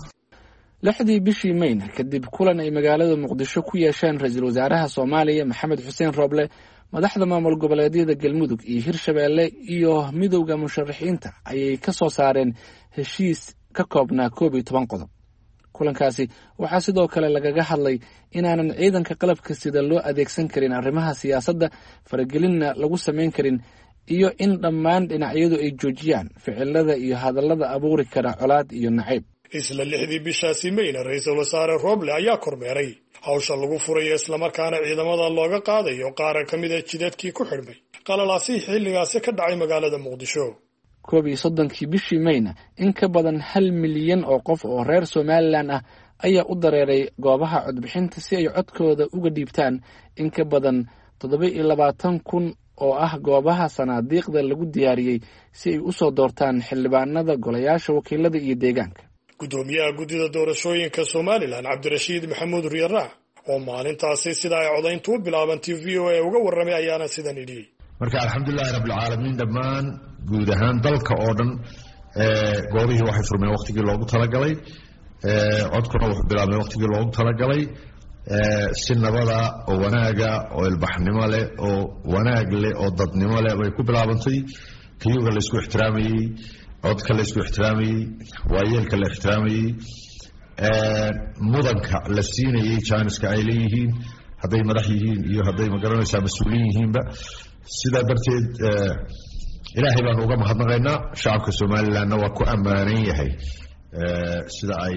[SPEAKER 10] lixdii bishii May kadib kulan ay magaalada Muqdisho ku yeesheen ra'iisul wasaaraha Soomaaliya Maxamed Xuseen Rooble madaxda maamul goboleedyada Galmudug iyo Hirshabeelle iyo midowga musharaxiinta ayay ka soo saareen heshiis ka koobnaa koob iyo toban qodob. kulankaasi waxaa sidoo kale lagaga hadlay inaanan ciidanka qalabka sida loo adeegsan karin arrimaha siyaasadda faragelinna lagu samayn karin iyo in dhammaan dhinacyadu ay joojiyaan ficilada iyo hadallada abuuri kara colaad iyo nacayb.
[SPEAKER 11] isla lixdii bishaasi Mayna ra'iisul wasaare Rooble ayaa kormeeray hawsha lagu furayo isla markaana ciidamada looga qaadayo qaar ka mid ah jidadkii ku xidhmay qalalaasi xilligaasi ka dhacay magaalada Muqdisho.
[SPEAKER 10] koob iyo soddonkii bishii Mayna in ka badan hal milyan oo qof oo reer Somaliland ah ayaa u dareeray goobaha codbixinta si ay codkooda uga dhiibtaan in ka badan toddoba iyo labaatan kun oo ah goobaha sanaadiiqda lagu diyaariyey si ay u soo doortaan xildhibaanada golayaasha wakiilada iyo deegaanka.
[SPEAKER 11] gudoomiyaha guddida doorashooyinka Somaliland Cabdirashiid Maxamuud Riyaraac oo maalintaasi sida ay codayntu u bilaabantay V O A uga warramay ayaana sidan yidhi
[SPEAKER 20] marka alxamdulillahi rabbil caalamiin dhammaan guud ahaan dalka oo dhan goobihii waxay furmeen waqtigii loogu talagalay codkuna wuxuu bilaabmay waqtigii loogu talagalay si nabada oo wanaaga oo ilbaxnimo leh oo wanaag leh oo dadnimo leh bay ku bilaabantay kiyuga la isku ixtiraamayey codka la isku ixtiraamayey waayeelka la ixtiraamayey mudanka la siinayey jaaniska ay leeyihiin hadday madax yihiin iyo hadday magaranaysaa mas-uuliin yihiinba sidaa darteed ilaahay baanu uga mahadnaqaynaa shacabka somalilandna waa ku ammaanan yahay sida ay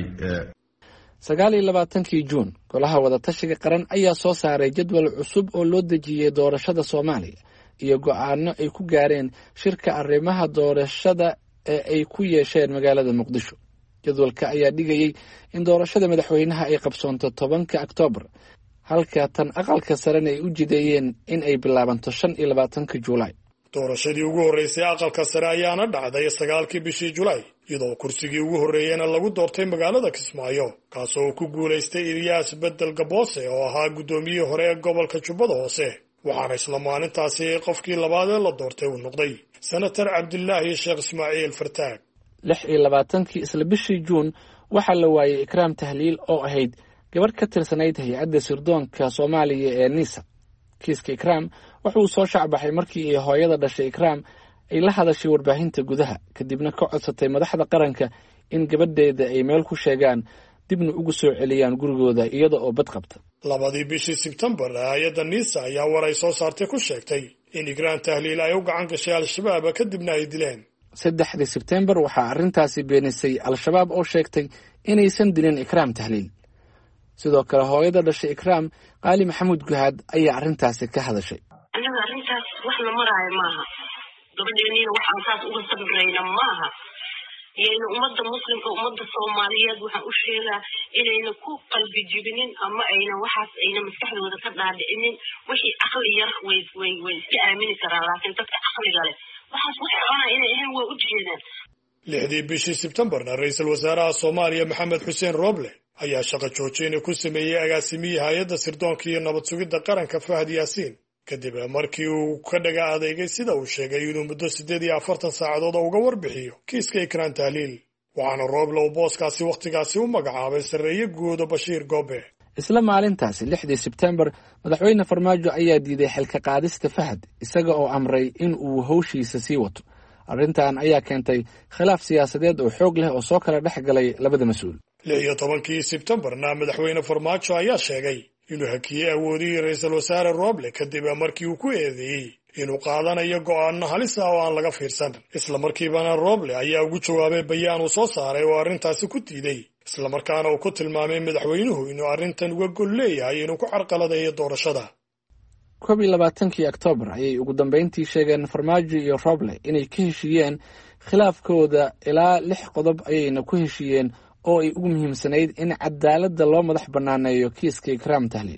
[SPEAKER 10] sagaal iyo labaatankii juun golaha wadatashiga qaran ayaa soo saaray jadwal cusub oo loo dejiyey doorashada soomaaliya iyo go-aano ay ku gaareen shirka arrimaha doorashada ee ay ku yeesheen magaalada muqdisho jadwalka ayaa dhigayey in doorashada madaxweynaha ay qabsoonto tobanka oktoobar halka tan aqalka sarena ay u jideeyeen in ay bilaabanto shan iyo labaatanka juulaay
[SPEAKER 11] doorashadii ugu horreysay aqalka sare ayaana dhacday sagaalkii bishii julaay iyadoo kursigii ugu horreeyena lagu doortay magaalada kismaayo kaasoo ku guulaystay ilyaas bedel gaboose oo ahaa guddoomiyihii hore ee gobolka jubbada hoose waxaana isla maalintaasi qofkii labaad ee la doortay uu noqday senator cabdilaahi sheekh ismaaciil fartaag
[SPEAKER 10] lix iyo labaatankii isla bishii juun waxaa la waayey ikraam tahliil oo ahayd gabadh ka tirsanayd hay-adda sirdoonka soomaaliya ee nisa kiiska ikraam wuxuu soo shacbaxay markii ay hooyada dhashay ikraam ay la hadashay warbaahinta gudaha kadibna ka codsatay madaxda qaranka in gabadheeda ay meel ku sheegaan dibna ugu soo celiyaan gurigooda iyada oo bad qabta
[SPEAKER 11] labadii bishii sebtembar hay-adda nisa ayaa war ay soo saartay ku sheegtay in ikraam tahliil ay u gacan gashay al-shabaab kadibna ay dileen
[SPEAKER 10] saddexdii sebtembar waxaa arrintaasi beenisay al-shabaab oo sheegtay inaysan dilin ikraam tahliil sidoo kale hooyada dhashay ikraam qaali maxamuud guhaad ayaa arrintaasi ka hadashay
[SPEAKER 21] anaga arrintaas wax la maraayo maaha gabadheeniina waxaan saas uga sabrayna maaha iyayna ummadda muslimka ummadda soomaaliyeed waxaan u sheegaa inayna ku qalbi jibinin ama ayna waxaas ayna maskaxdooda ka dhaadhicinin wixii caqli yar way way way iska aamini karaan laakiin dadka caqliga leh waxaas wax cona inay ahayn waa u jeedaan
[SPEAKER 11] lixdii bishii sebtembarna ra-iisul wasaaraha soomaaliya maxamed xuseen rooble ayaa shaqo joojina ku sameeyey agaasimihii hay-adda sirdoonka iyo nabad sugidda qaranka fahad yaasiin kadib markii uu ka dhaga adeegay sida uu sheegay inuu muddo siddeed iyo afartan saacadood uga warbixiyo kiiska ikraan tahliil waxaana rooble uu booskaasi wakhtigaasi u magacaabay sarreeye guuda bashiir goobe
[SPEAKER 10] isla maalintaasi lixdii sebtembar madaxweyne farmaajo ayaa diiday xilka qaadista fahad isaga oo amray in uu howshiisa sii wato arrintan ayaa keentay khilaaf siyaasadeed oo xoog leh oo soo kala dhex galay labada mas-uul
[SPEAKER 11] lix iyo tobankii sebtembarna madaxweyne farmaajo ayaa sheegay inuu hakiyey awoodihii ra-iisul wasaare rooble kadib markii uu ku eedeeyey inuu qaadanayo go'aano halis ah oo aan laga fiirsan isla markiibana rooble ayaa ugu jawaabay bayaan uu soo saaray oo arrintaasi ku diiday islamarkaana uu ku tilmaamay madaxweynuhu inuu arrintan uga gol leeyahay inuu ku carqaladeeyo doorashada
[SPEAKER 10] koob iyo labaatankii oktoobar ayay ugu dambeyntii sheegeen farmaajo iyo rooble inay ka heshiiyeen khilaafkooda ilaa lix qodob ayayna ku heshiiyeen oo ay ugu muhiimsanayd in cadaaladda loo madax bannaaneeyo kiiska ikraam tahliil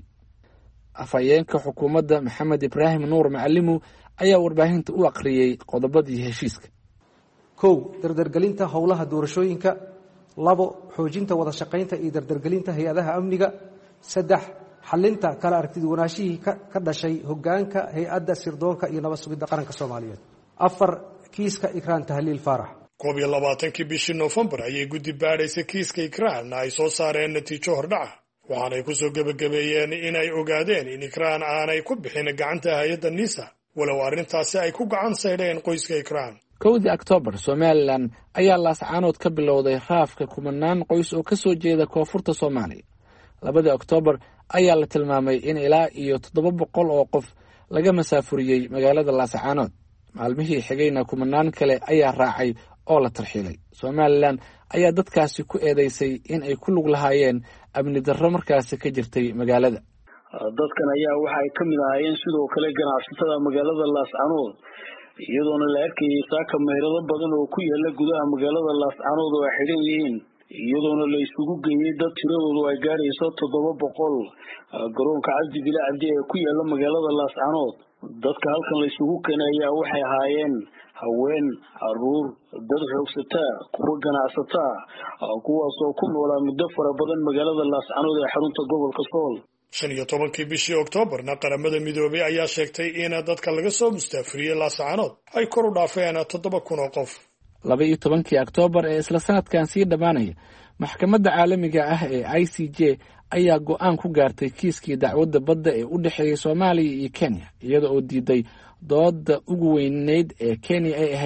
[SPEAKER 10] afhayeenka xukuumadda maxamed ibraahim nuur macalimu ayaa warbaahinta u aqriyey qodobadii heshiiska
[SPEAKER 22] kow dardargelinta howlaha doorashooyinka labo xoojinta wada shaqaynta iyo dardargelinta hay-adaha amniga saddex xalinta kala aragtiduwanaashihii ka dhashay hogaanka hay-adda sirdoonka iyo nabad sugidda qaranka soomaaliyeed afar kiiska ikraan tahliil faarax
[SPEAKER 11] koob iyo labaatankii bishii noofembar ayay guddi baadhaysay kiiska ikraan ay soo saareen natiijo hordhaca waxaanay ku soo gebagabeeyeen inay ogaadeen in ikraan aanay ku bixin gacanta hay-adda nisa walow arrintaasi ay ku gacan saydheen qoyska ikraan
[SPEAKER 10] kowdii oktoobar somalilan ayaa laascaanood ka bilowday raafka kumanaan qoys oo ka soo jeeda koonfurta soomaaliya labadii oktoobar ayaa la tilmaamay in ilaa iyo toddoba boqol oo qof laga masaafuriyey magaalada laascaanood maalmihii xigayna kumanaan kale ayaa raacay oo la tarxiilay somalilan ayaa dadkaasi ku eedeysay in ay ku lug lahaayeen amni darro markaasi ka jirtay magaalada
[SPEAKER 23] dadkan ayaa waxa ay ka mid ahaayeen sidoo kale ganacsatada magaalada laascaanood iyadoona la arkayay saaka meherado badan oo ku yaala gudaha magaalada laascaanood oo ay xidhan yihiin iyadoona la isugu geeyey dad tiradoodu ay gaarayso toddoba boqol garoonka cabdi bile cabdi ee ku yaala magaalada laascaanood dadka halkan la isugu keenay ayaa waxay ahaayeen haween caruur dad xoogsataa kuwa ganacsataa kuwaasoo ku noolaa muddo fara badan magaalada laascaanood ee xarunta gobolka sool
[SPEAKER 11] shan iyo tobankii bishii oktoobarna qaramada midoobay ayaa sheegtay in dadka laga soo mustaafiriyey laascaanood ay kor u dhaafeen toddoba kun oo qof
[SPEAKER 10] laba iyo tobankii oktoobar ee isla sanadkan sii dhammaanaya maxkamadda caalamiga ah ee i c j ayaa go-aan ku gaartay kiiskii dacwadda badda ee u dhexeeyey soomaaliya iyo kenya iyada oo diiday dooda ugu weyneyd ee kenya ay ahayd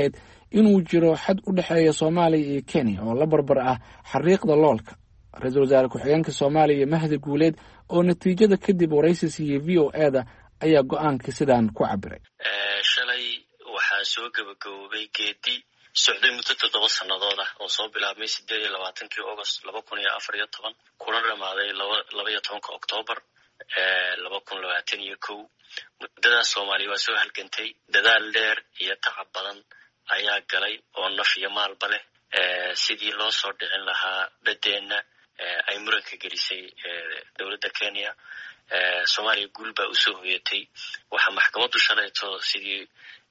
[SPEAKER 10] inuu jiro xad u dhexeeya soomaaliya iyo kenya oo la barbar ah xariiqda loolka. ra-iisul wasaare ku-xigeenka soomaaliya mahdi guuleed oo natiijada kadib waraysi siiyey v o eda ayaa go-aanka sidaan ku cabiray.
[SPEAKER 2] shalay waxaa soo gabagaboobay geedi socday muddo toddoba sannadood ah oo soo bilaabmay sideed iyo labaatankii agost laba kun iyo afar iyo toban kuna dhamaaday laba iyo tobanka oktoobar laba kun labaatan iyo kow. muddadaas soomaaliya waa soo halgantay, dadaal dheer iyo tacab badan ayaa galay oo naf iyo maalba leh sidii loo soo dhicin lahaa badeenna ay muranka gelisay dowladda Kenya. Soomaaliya guul baa usoo hoyatay. waxaa maxkamaddu shalayto sidii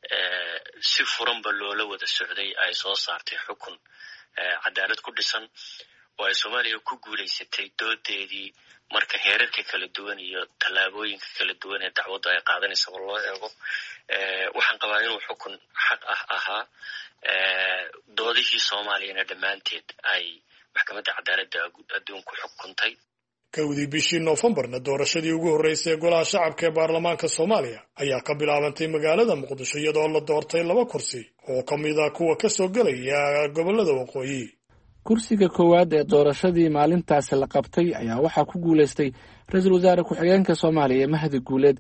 [SPEAKER 2] si furanba loola wada socday ay soo saartay xukun cadaalad ku dhisan oo ay Soomaaliya ku guulaysatay doodeedii marka heerarka kala duwan iyo tallaabooyinka kala duwan ee dacwadda ay qaadanaysa loo eego. waxaan qabaa inuu xukun xaq ah ahaa. doodihii Soomaaliyana dhammaanteed ay maxkamadda cadaaladda adduunku xukuntay.
[SPEAKER 11] kowdii bishii Noofambarna doorashadii ugu horreysay ee golaha shacabka ee baarlamaanka Soomaaliya ayaa ka bilaabantay magaalada Muqdisho iyadoo la doortay laba kursi oo ka mid ah kuwa ka soo galaya gobollada waqooyi.
[SPEAKER 10] kursiga koowaad ee doorashadii maalintaasi la qabtay ayaa waxaa ku guulaystay ra-iisul wasaare ku-xigeenka Soomaaliya Mahdi Guuleed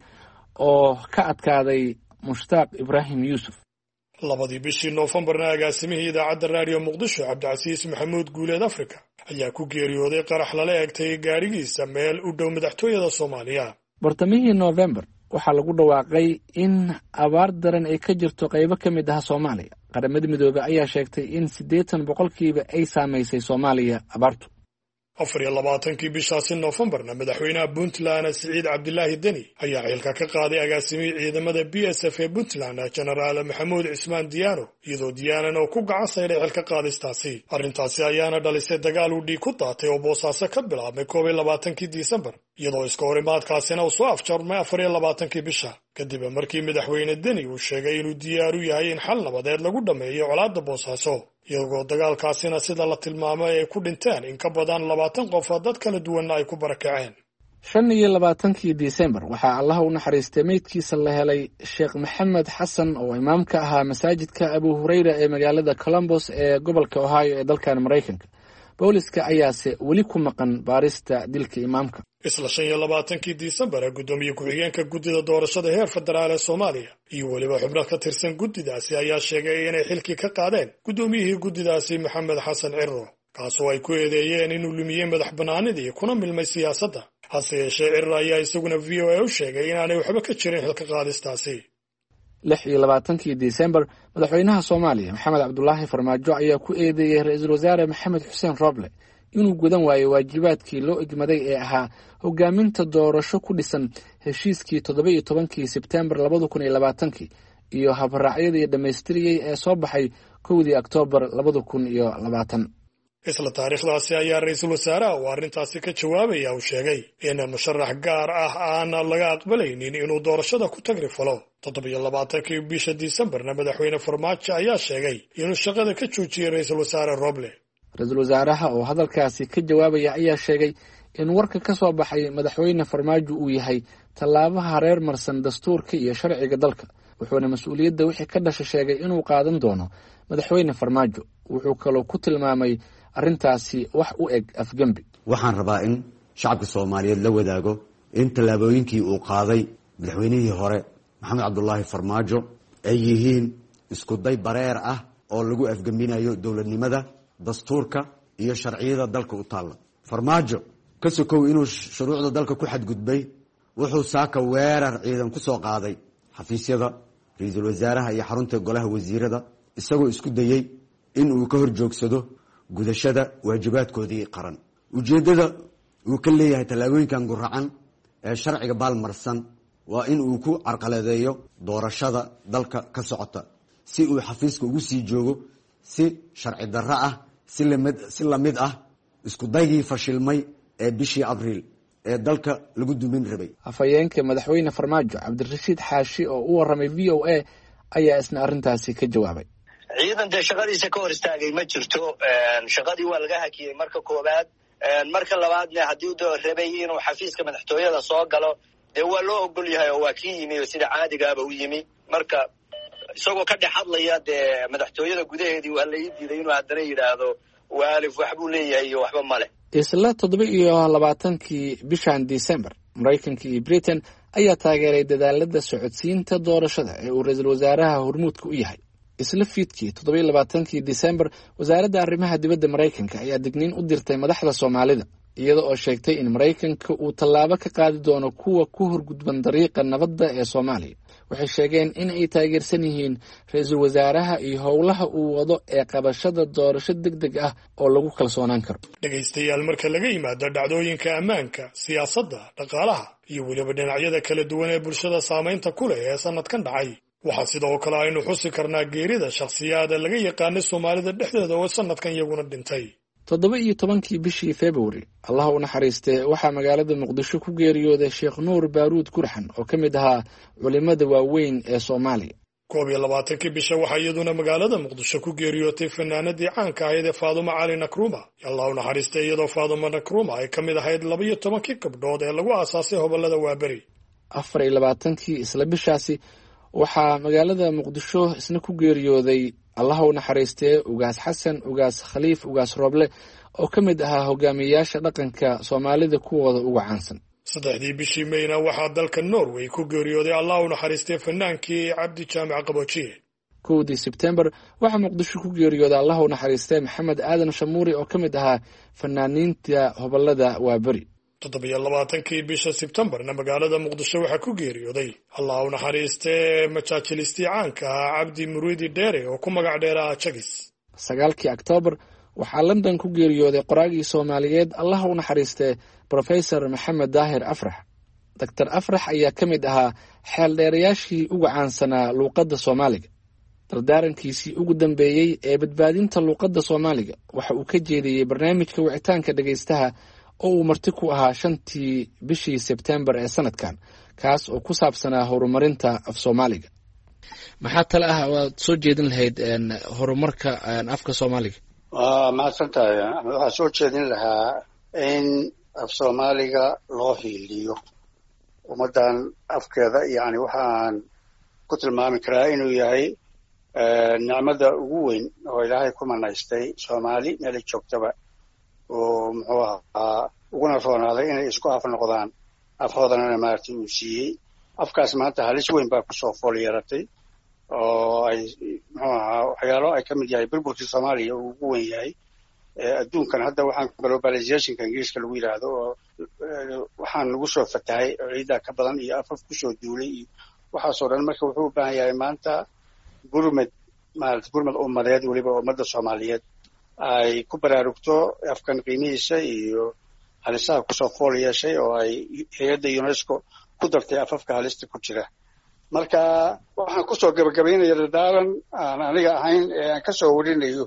[SPEAKER 10] oo ka adkaaday Mushtaaq Ibraahim Yuusuf.
[SPEAKER 11] labadii bishii Noofambarna agaasimihii idaacadda raadiyo Muqdisho Cabdicasiis Maxamuud Guuleed Afrika ayaa ku geeriyooday qarax lala eegtay gaarigiisa meel u dhow madaxtooyada Soomaaliya.
[SPEAKER 10] bartamihii November waxaa lagu dhawaaqay in abaar daran ay ka jirto qaybo ka mid ah Soomaaliya. qaramada midoobay ayaa sheegtay in siddeetan boqolkiiba ay saamaysay Soomaaliya abaartu.
[SPEAKER 11] afar iyo labaatankii bishaasi Noofambarna madaxweynaha Puntland Siciid Cabdilaahi Deni ayaa xilka ka qaaday agaasimihii ciidamada B S F ee Puntland Generaal Maxamuud Cismaan Diyaano iyadoo Diyaanana oo ku gacan sayray xilka qaadistaasi. arrintaasi ayaana dhalisay dagaal uu dhiig ku daatay oo Boosaaso ka bilaabmay koob iyo labaatankii Disembar iyadoo iska horimaadkaasina uu soo afjarmay afar iyo labaatankii bisha kadib markii madaxweyne Deni uu sheegay inuu diyaar u yahay in xal nabadeed lagu dhameeyo colaadda Boosaaso. iyagoo dagaalkaasina sida la tilmaamay ay ku dhinteen in ka badan labaatan qof oo dad kala duwanna ay ku barakaceen.
[SPEAKER 10] shan iyo labaatankii Disembar waxaa allaha u naxariistay meydkiisa la helay Sheekh Maxamed Xasan oo imaamka ahaa masaajidka Abu Hurayra ee magaalada Columbus ee gobolka Ohio ee dalkan Mareykanka. booliska ayaase weli ku maqan baarista dilka imaamka.
[SPEAKER 11] isla shan iyo labaatankii Disembar gudoomiye ku-xigeenka guddida doorashada heer federaal ee Soomaaliya iyo weliba xubno ka tirsan guddidaasi ayaa sheegay inay xilkii ka qaadeen gudoomiyihii guddidaasi Maxamed Xasan Cirro kaasoo ay ku eedeeyeen inuu lumiyey madax banaanidii kuna milmay siyaasadda. hase yeeshee Cirro ayaa isaguna V O A u sheegay inaanay waxba ka jirin xilka qaadistaasi.
[SPEAKER 10] lix iyo labaatankii Disembar madaxweynaha Soomaaliya Maxamed Cabdullaahi Farmaajo ayaa ku eedeeyay ra-iisul wasaare Maxamed Xuseen Roble inuu gudan waayo waajibaadkii loo igmaday ee ahaa hogaaminta doorasho ku dhisan heshiiskii toddoba iyo tobankii Sebtembar labada kun iyo labaatankii iyo habraacyadii dhammaystiriyey ee soo baxay kowdii Oktoobar labada kun iyo labaatan.
[SPEAKER 11] isla taariikhdaasi ayaa ra-iisul wasaaraha uu arrintaasi ka jawaabaya uu sheegay in musharax gaar ah aan laga aqbalaynin inuu doorashada ku tagri falo. toddoba iyo labaatankii bisha Disembarna madaxweyne Farmaajo ayaa sheegay inuu shaqada ka joojiyey ra-iisul wasaare Roble.
[SPEAKER 10] ra-iisul wasaaraha oo hadalkaasi ka jawaabaya ayaa sheegay in warka ka soo baxay madaxweyne Farmaajo uu yahay tallaabaha reer marsan dastuurka iyo sharciga dalka, wuxuuna mas-uuliyadda wixii ka dhasha sheegay inuu qaadan doono madaxweyne Farmaajo. wuxuu kaloo ku tilmaamay arrintaasi wax u eg afgembi.
[SPEAKER 4] waxaan rabaa in shacabka Soomaaliyeed la wadaago in tallaabooyinkii uu qaaday madaxweynihii hore Maxamed Cabdullaahi Farmaajo ay yihiin isku day bareer ah oo lagu afgembinayo dowladnimada, dastuurka iyo sharciyada dalka u taalla. Farmaajo ka sokow inuu shuruucda dalka ku xadgudbay, wuxuu saaka weerar ciidan ku soo qaaday xafiisyada ra-iisul wasaaraha iyo xarunta golaha wasiirada isagoo isku dayay in uu ka hor joogsado gudashada waajibaadkoodii qaran. ujeeddada uu ka leeyahay tallaabooyinkan guracan ee sharciga baalmarsan waa in uu ku carqaladeeyo doorashada dalka ka socota si uu xafiiska ugu sii joogo si sharci darro ah si lamid si lamid ah isku daygii fashilmay ee bishii Abriil ee dalka lagu dumin rabay.
[SPEAKER 10] afhayeenka madaxweyne Farmaajo Cabdirashiid Xaashi oo u waramay V O A ayaa isna arrintaasi ka jawaabay.
[SPEAKER 5] ciidan dee shaqadiisa ka hor istaagay ma jirto. shaqadii waa laga hakiyey marka koowaad. marka labaadna haddii uu rabay inuu xafiiska madaxtooyada soo galo dee waa loo ogol yahay oo waa kii yimi oo sida caadigaaba u yimi. marka isagoo ka dhex hadlaya dee madaxtooyada gudaheedii waa la ii diiday inuu haddana yidhaahdo waalif waxbuu leeyahay iyo waxba male.
[SPEAKER 10] isla toddoba iyo labaatankii bishan December Maraykanka iyo Britain ayaa taageeray dadaalada socodsiinta doorashada ee uu ra'iisul wasaaraha hormuudka u yahay. isla fiidkii toddoba iyo labaatankii December wasaaradda arrimaha dibadda Maraykanka ayaa digniin u dirtay madaxda Soomaalida iyada oo sheegtay in Maraykanka uu tallaabo ka qaadi doono kuwa ku horgudban dariiqa nabadda ee Soomaaliya. waxay sheegeen in ay taageersan yihiin ra'iisul wasaaraha iyo howlaha uu wado ee qabashada doorasho degdeg ah oo lagu kalsoonaan karo.
[SPEAKER 11] dhegaystayaal, marka laga yimaado dhacdooyinka ammaanka, siyaasadda, dhaqaalaha iyo weliba dhinacyada kala duwan ee bulshada saamaynta ku leh ee sanadkan dhacay, waxaa sidoo kale aynu xusi karnaa geerida shakhsiyaada laga yaqaanay Soomaalida dhexdeeda oo sanadkan iyaguna dhintay.
[SPEAKER 10] toddoba iyo tobankii bishii February Allah u naxariistay waxaa magaalada Muqdisho ku geeriyooday Sheekh Nuur Baaruud Gurxan oo ka mid ahaa culimada waaweyn ee Soomaaliya.
[SPEAKER 11] koob iyo labaatankii bisha waxaa iyaduna magaalada Muqdisho ku geeriyootay fanaanadii caanka ahayd ee Faadumo Cali Nakruma. Allah u naxariistay iyadoo Faadumo Nakruma ay ka mid ahayd laba iyo tobankii gabdhood ee lagu aasaasay hobalada Waaberi.
[SPEAKER 10] afar iyo labaatankii isla bishaasi waxaa magaalada Muqdisho isna ku geeriyooday Allah u naxariistay ugaas Xasan ugaas Khaliif ugaas Roble oo ka mid ahaa hogaamiyayaasha dhaqanka Soomaalida kuwooda ugu caansan.
[SPEAKER 11] saddexdii bishii Mayna waxaa dalka Norway ku geeriyooday Allah u naxariistay fanaankii Cabdi Jaamac Qaboojiye.
[SPEAKER 10] kowdii September waxaa Muqdisho ku geeriyooday Allah u naxariistay Maxamed Aadan Shamuuri oo ka mid ahaa fanaaniinta hobalada Waaberi.
[SPEAKER 11] toddoba iyo labaatankii bisha Sebtembarna magaalada Muqdisho waxaa ku geeriyooday Allah u naxariistay majaajiliistii caanka ah Cabdi Muriidi Dheere oo ku magac dheeraa Jagis.
[SPEAKER 10] sagaalkii October waxaa London ku geeriyooday qoraagii Soomaaliyeed Allah u naxariistay Professor Maxamed Daahir Afrax. Doctor Afrax ayaa ka mid ahaa xeeldheerayaashii ugu caansanaa luuqadda Soomaaliga. dardaarankiisii ugu dambeeyay ee badbaadinta luuqadda Soomaaliga waxa uu ka jeediyay barnaamijka wicitaanka dhageystaha oo uu marti ku ahaa shantii bishii September ee sanadkan, kaas oo ku saabsanaa horumarinta af Soomaaliga. maxaa tala ah waad soo jeedin lahayd horumarka afka Soomaaliga?
[SPEAKER 7] waa mahadsantahay. waxaan soo jeedin lahaa in af Soomaaliga loo hiiliyo ummadan afkeeda. yani waxaan ku tilmaami karaa inuu yahay nicmada ugu weyn oo Ilaahay ku manaystay Soomaali meel joogtaba, oo muxuu ahaa uguna roonaaday inay isku af noqdaan afhoodana maartay uu siiyey. afkaas maanta halis weyn baa kusoo fool yeeratay oo ay muxuu ahaa waxyaalo ay ka mid yahay burburkii Soomaaliya uu ugu weyn yahay adduunkan. hadda waxaan globalizationka Ingiriiska lagu yidhaahdo oo waxaan nagu soo fatahay ciida ka badan iyo afaf kusoo duulay iyo waxaasoo dhan. marka wuxuu u baahan yahay maanta gurmad maaragtay gurmad ummadeed, weliba ummadda Soomaaliyeed ay ku baraarugto afkan qiimihiisa iyo halisaha kusoo fool yeeshay oo ay hay-adda UNESCO ku dartay afafka halista ku jira. marka waxaan kusoo gabagabaynaya dardaaran aan aniga ahayn ee aan kasoo warinayo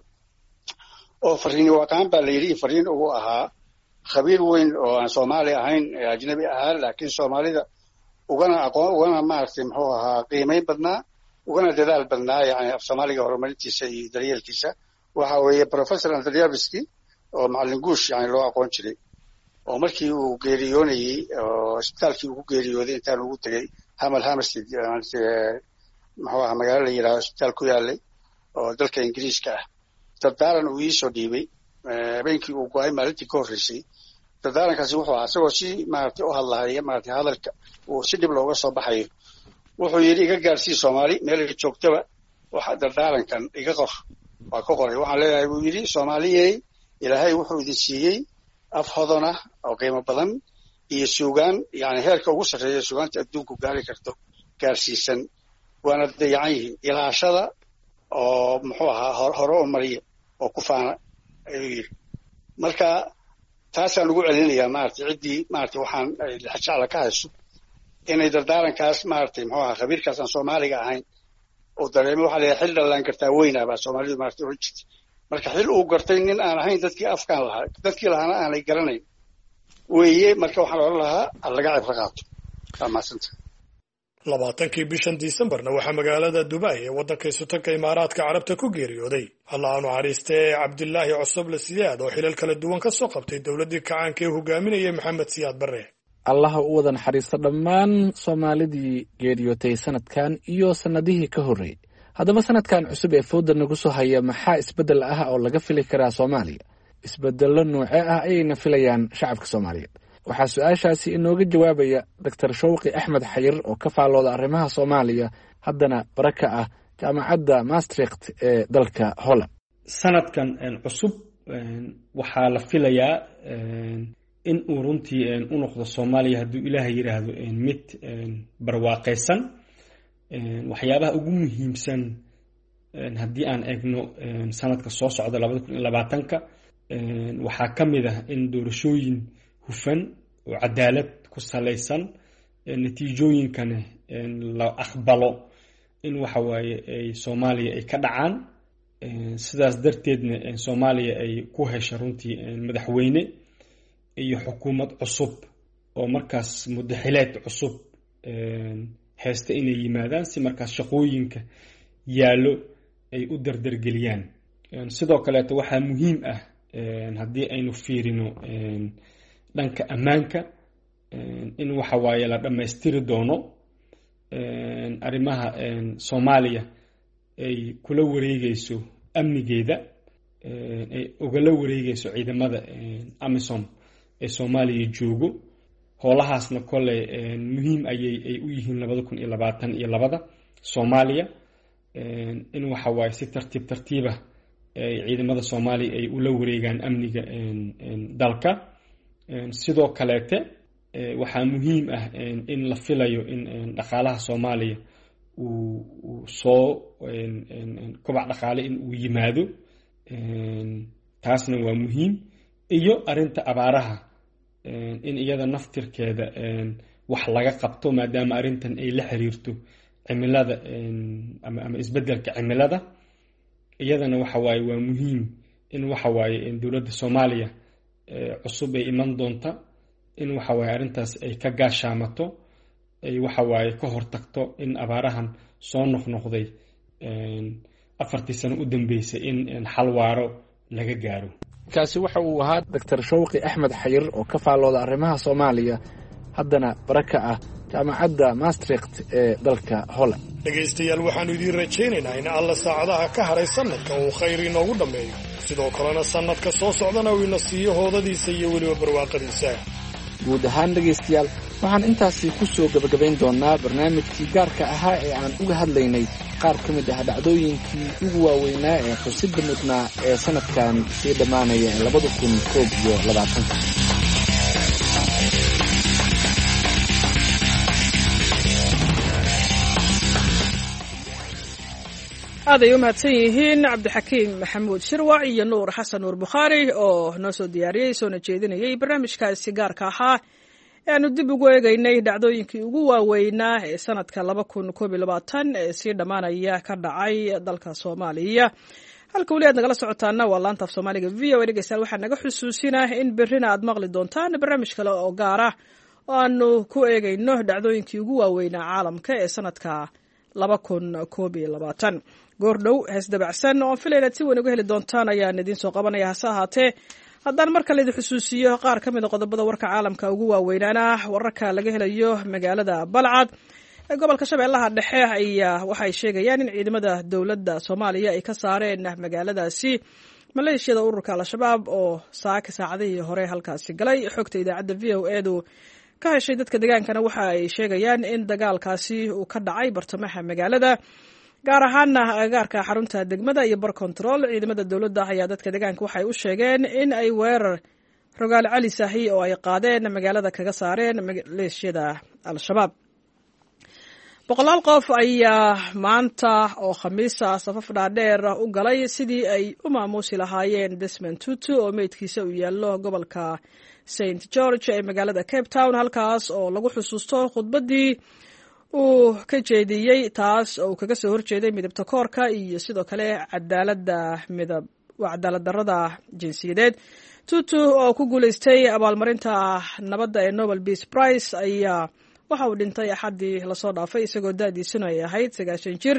[SPEAKER 7] oo fariin waqaan baa la yidhi fariin ugu ahaa khabiir weyn oo aan Soomaali ahayn ee ajnabi ahaa, laakiin Soomaalida ugana aqoon ugana maaragtay muxuu ahaa qiimeyn badnaa ugana dadaal badnaa yani af Soomaaliga horumarintiisa iyo daryeelkiisa. waxa weeye Professor Andriyevski oo macallin guush yani loo aqoon jiray, oo markii uu geeriyoonayay oo isbitaalkii ugu geeriyooday intaan ugu tegay Hamal Hamstead muxuu ahaa magaalo la yidhaahdo isbitaal ku yaalay oo dalka Ingiriiska ah. dardaaran uu iisoo dhiibay habeenkii uu go-ay maalintii ka horreysay. dardaarankaasi wuxuu ahaa isagoo si maaragtay u hadlahaya maaragtay hadalka uu si dhib looga soo baxayo. wuxuu yidhi iga gaarsii Soomaali meel joogtaba waxa dardaarankan iga qor. waa ka qoray. waxaan leeyahay buu yidhi Soomaaliyey Ilaahay wuxuu idin siiyey af hodan ah oo qiimo badan iyo suugaan yani heerka ugu sarreeya suugaanta adduunku gaari karto gaarsiisan, waana dayacan yihiin ilaashada oo muxuu ahaa hore u mariya oo ku faana ayuu yidhi. marka taasaan ugu celinayaa maaragtay ciddii maaragtay waxaan jecla ka hayso inay dardaarankaas maaragtay muxuu ahaa khabiirkaas aan Soomaaliga ahayn oo dareemo. waxaa leeyahay xil dhalaan kartaa weynaa baa Soomaalidu maaragtay oran jirtay. marka xil uu gartay nin aan ahayn dadkii afkaan lahaa dadkii lahaana aanay garanayn weeye. marka waxaan odhan lahaa laga cibro qaato. waa mahadsanta.
[SPEAKER 11] labaatankii bishan Decemberna waxaa magaalada Dubai ee waddanka Sultanka Imaaraadka Carabta ku geeriyooday Allah u naxariistay Cabdilaahi Cusuble Siyaad oo xilal kala duwan ka soo qabtay dowladdii kacaanka ee hogaaminayay Maxamed Siyaad Barre.
[SPEAKER 10] Allah u wada naxariisto dhammaan Soomaalidii geeriyootay sanadkan iyo sanadihii ka horreeyay. haddaba sanadkan cusub ee fowda nagu soo haya maxaa isbeddel ah oo laga fili karaa soomaaliya? isbeddello noocee ah ayayna filayaan shacabka soomaaliyeed? waxaa su-aashaasi inooga jawaabaya doctor shawqi axmed xayir oo ka faallooda arrimaha soomaaliya haddana baraka ah jaamacadda maastricht ee dalka holland.
[SPEAKER 6] sanadkan cusub waxaa la filayaa in uu runtii u noqdo soomaaliya hadduu ilaahay yidhaahdo mid barwaaqaysan. waxyaabaha ugu muhiimsan haddii aan eegno sanadka soo socda labada kun iyo labaatanka waxaa ka mid ah in doorashooyin hufan oo cadaalad ku salaysan natiijooyinkana la aqbalo in waxa waaye ay soomaaliya ay ka dhacaan. sidaas darteedna soomaaliya ay ku hesha runtii madaxweyne iyo xukuumad cusub oo markaas mudaxileed cusub heesta inay yimaadaan si markaas shaqooyinka yaallo ay u dardargeliyaan. sidoo kaleeto waxaa muhiim ah haddii aynu fiirino dhanka ammaanka in waxa waaye la dhammaystiri doono arrimaha soomaaliya ay kula wareegayso amnigeeda, ay ugala wareegayso ciidamada amisom ee soomaaliya joogo. howlahaasna kolley muhiim ayay ay u yihiin labada kun iyo labaatan iyo labada soomaaliya in waxa waaye si tartiib tartiiba ciidamada soomaaliya ay ula wareegaan amniga dalka. sidoo kaleete waxaa muhiim ah in la filayo in dhaqaalaha soomaaliya uu soo kobac dhaqaale in uu yimaado, taasna waa muhiim. iyo arinta abaaraha in iyada naftirkeeda wax laga qabto maadaama arintan ay la xiriirto cimilada ama ama isbedelka cimilada. iyadana waxa waaye waa muhiim in waxa waaye dowladda soomaaliya cusub ay iman doonta in waxa waaye arrintaas ay ka gaashaamato, ay waxa waaye ka hortagto in abaarahan soo noqnoqday afartii sano u dambeysay in xal waaro laga gaaro.
[SPEAKER 10] kaasi waxa uu ahaa doctor shawqi axmed xayir oo ka faallooda arrimaha soomaaliya haddana baraka ah jaamacadda maastricht ee dalka holland.
[SPEAKER 11] dhegaystayaal waxaannu idiin rajaynaynaa in alla saacadaha ka haray sannadka uu khayr inoogu dhammeeyo, sidoo kalena sannadka soo socdana uu ina siiyo hoodadiisa iyo weliba barwaaqadiisa.
[SPEAKER 10] guud ahaan dhegaystayaal waxaan intaasi ku soo gebagabayn doonaa barnaamijkii gaarka ahaa ee aan uga hadlaynay qaar ka mid ah dhacdooyinkii ugu waaweynaa ee xusidda mudnaa ee sanadkan sii dhammaanaya ee labada kun koob iyo labaatanka.
[SPEAKER 1] aad ay u mahadsan yihiin cabdixakiim maxamuud shirwac iyo nuur xasan nuur bukhaari oo noo soo diyaariyey soona jeedinayay barnaamijkaasi gaarka ahaa ee aanu dib ugu eegaynay dhacdooyinkii ugu waaweynaa ee sanadka laba kun koob iyo labaatan ee sii dhammaanaya ka dhacay dalka soomaaliya. halka weli aad nagala socotaana waa laanta af soomaaliga v o a. dhegeystayaal waxaa naga xusuusinah in berrina aad maqli doontaan barnaamij kale oo gaar ah oo aanu ku eegayno dhacdooyinkii ugu waaweynaa caalamka ee sanadka laba kun koob iyo labaatan. goordhow hees dabacsan oo filay inaad si weyn uga heli doontaan ayaan idiin soo qabanaya. hase ahaatee haddaan mar kale idin xusuusiyo qaar ka mid a qodobada warka caalamka ugu waaweynaana wararka laga helayo magaalada balcad ee gobolka shabeellaha dhexe ayaa waxay sheegayaan in ciidamada dowladda soomaaliya ay ka saareen magaaladaasi maleeshiyada ururka al-shabaab oo saaka saacadihii hore halkaasi galay. xogta idaacadda v o edu ka heshay dadka degaankana waxa ay sheegayaan in dagaalkaasi uu ka dhacay bartamaha magaalada, gaar ahaana agagaarka xarunta degmada iyo bar control. ciidamada dowladda ayaa dadka deegaanka waxay u sheegeen in ay weerar rogaal cali sahi oo ay qaadeen magaalada kaga saareen maleeshiyada al-shabaab. boqolaal qof ayaa maanta oo khamiisa safaf dhaadheer u galay sidii ay u maamuusi lahaayeen Desmond Tutu oo meydkiisa u yaallo gobolka Saint George ee magaalada Cape Town, halkaas oo lagu xusuusto khudbaddii uu ka jeediyey taas oo kaga soo horjeeday midabta koorka iyo sidoo kale cadaaladda midab cadaalad darrada jinsiyadeed. Tutu oo ku guulaystay abaalmarinta nabadda ee Nobel Peace Prize ayaa waxa uu dhintay axaddii lasoo dhaafay isagoo da'diisuna ay ahayd sagaashan jir.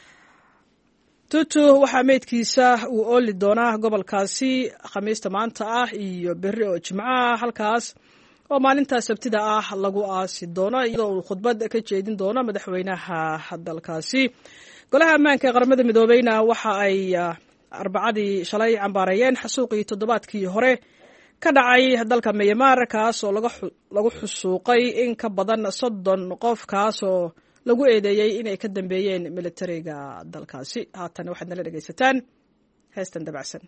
[SPEAKER 1] Tutu waxaa meydkiisa uu ooli doonaa gobolkaasi khamiista maanta ah iyo berri oo jimco ah, halkaas oo maalinta sabtida ah lagu aasi doono iyadoo uu khudbad ka jeedin doono madaxweynaha dalkaasi. golaha ammaanka ee qaramada midoobeyna waxa ay arbacadii shalay cambaareeyeen xasuuqii toddobaadkii hore ka dhacay dalka Myanmar kaas oo lagu xusuuqay in ka badan soddon qof kaas oo lagu eedeeyay inay ka dambeeyeen militariga dalkaasi. haatan waxaad nala dhagaysataan heestan dabacsan.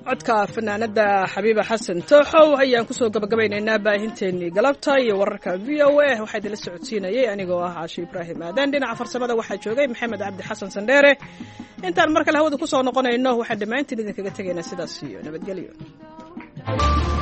[SPEAKER 1] codka fanaanada xabiiba xasan tooxow ayaan kusoo gabagabaynaynaa baahinteennii galabta iyo wararka v o a waxaa idinla socodsiinayay anigoo ah caashi ibraahim aadan dhinaca farsamada waxaa joogay maxamed cabdi xasan sandheere intaan mar kale hawada kusoo noqonayno waxaan dhammaantiin idinkaga tegaynaa sidaas iyo nabadgelyo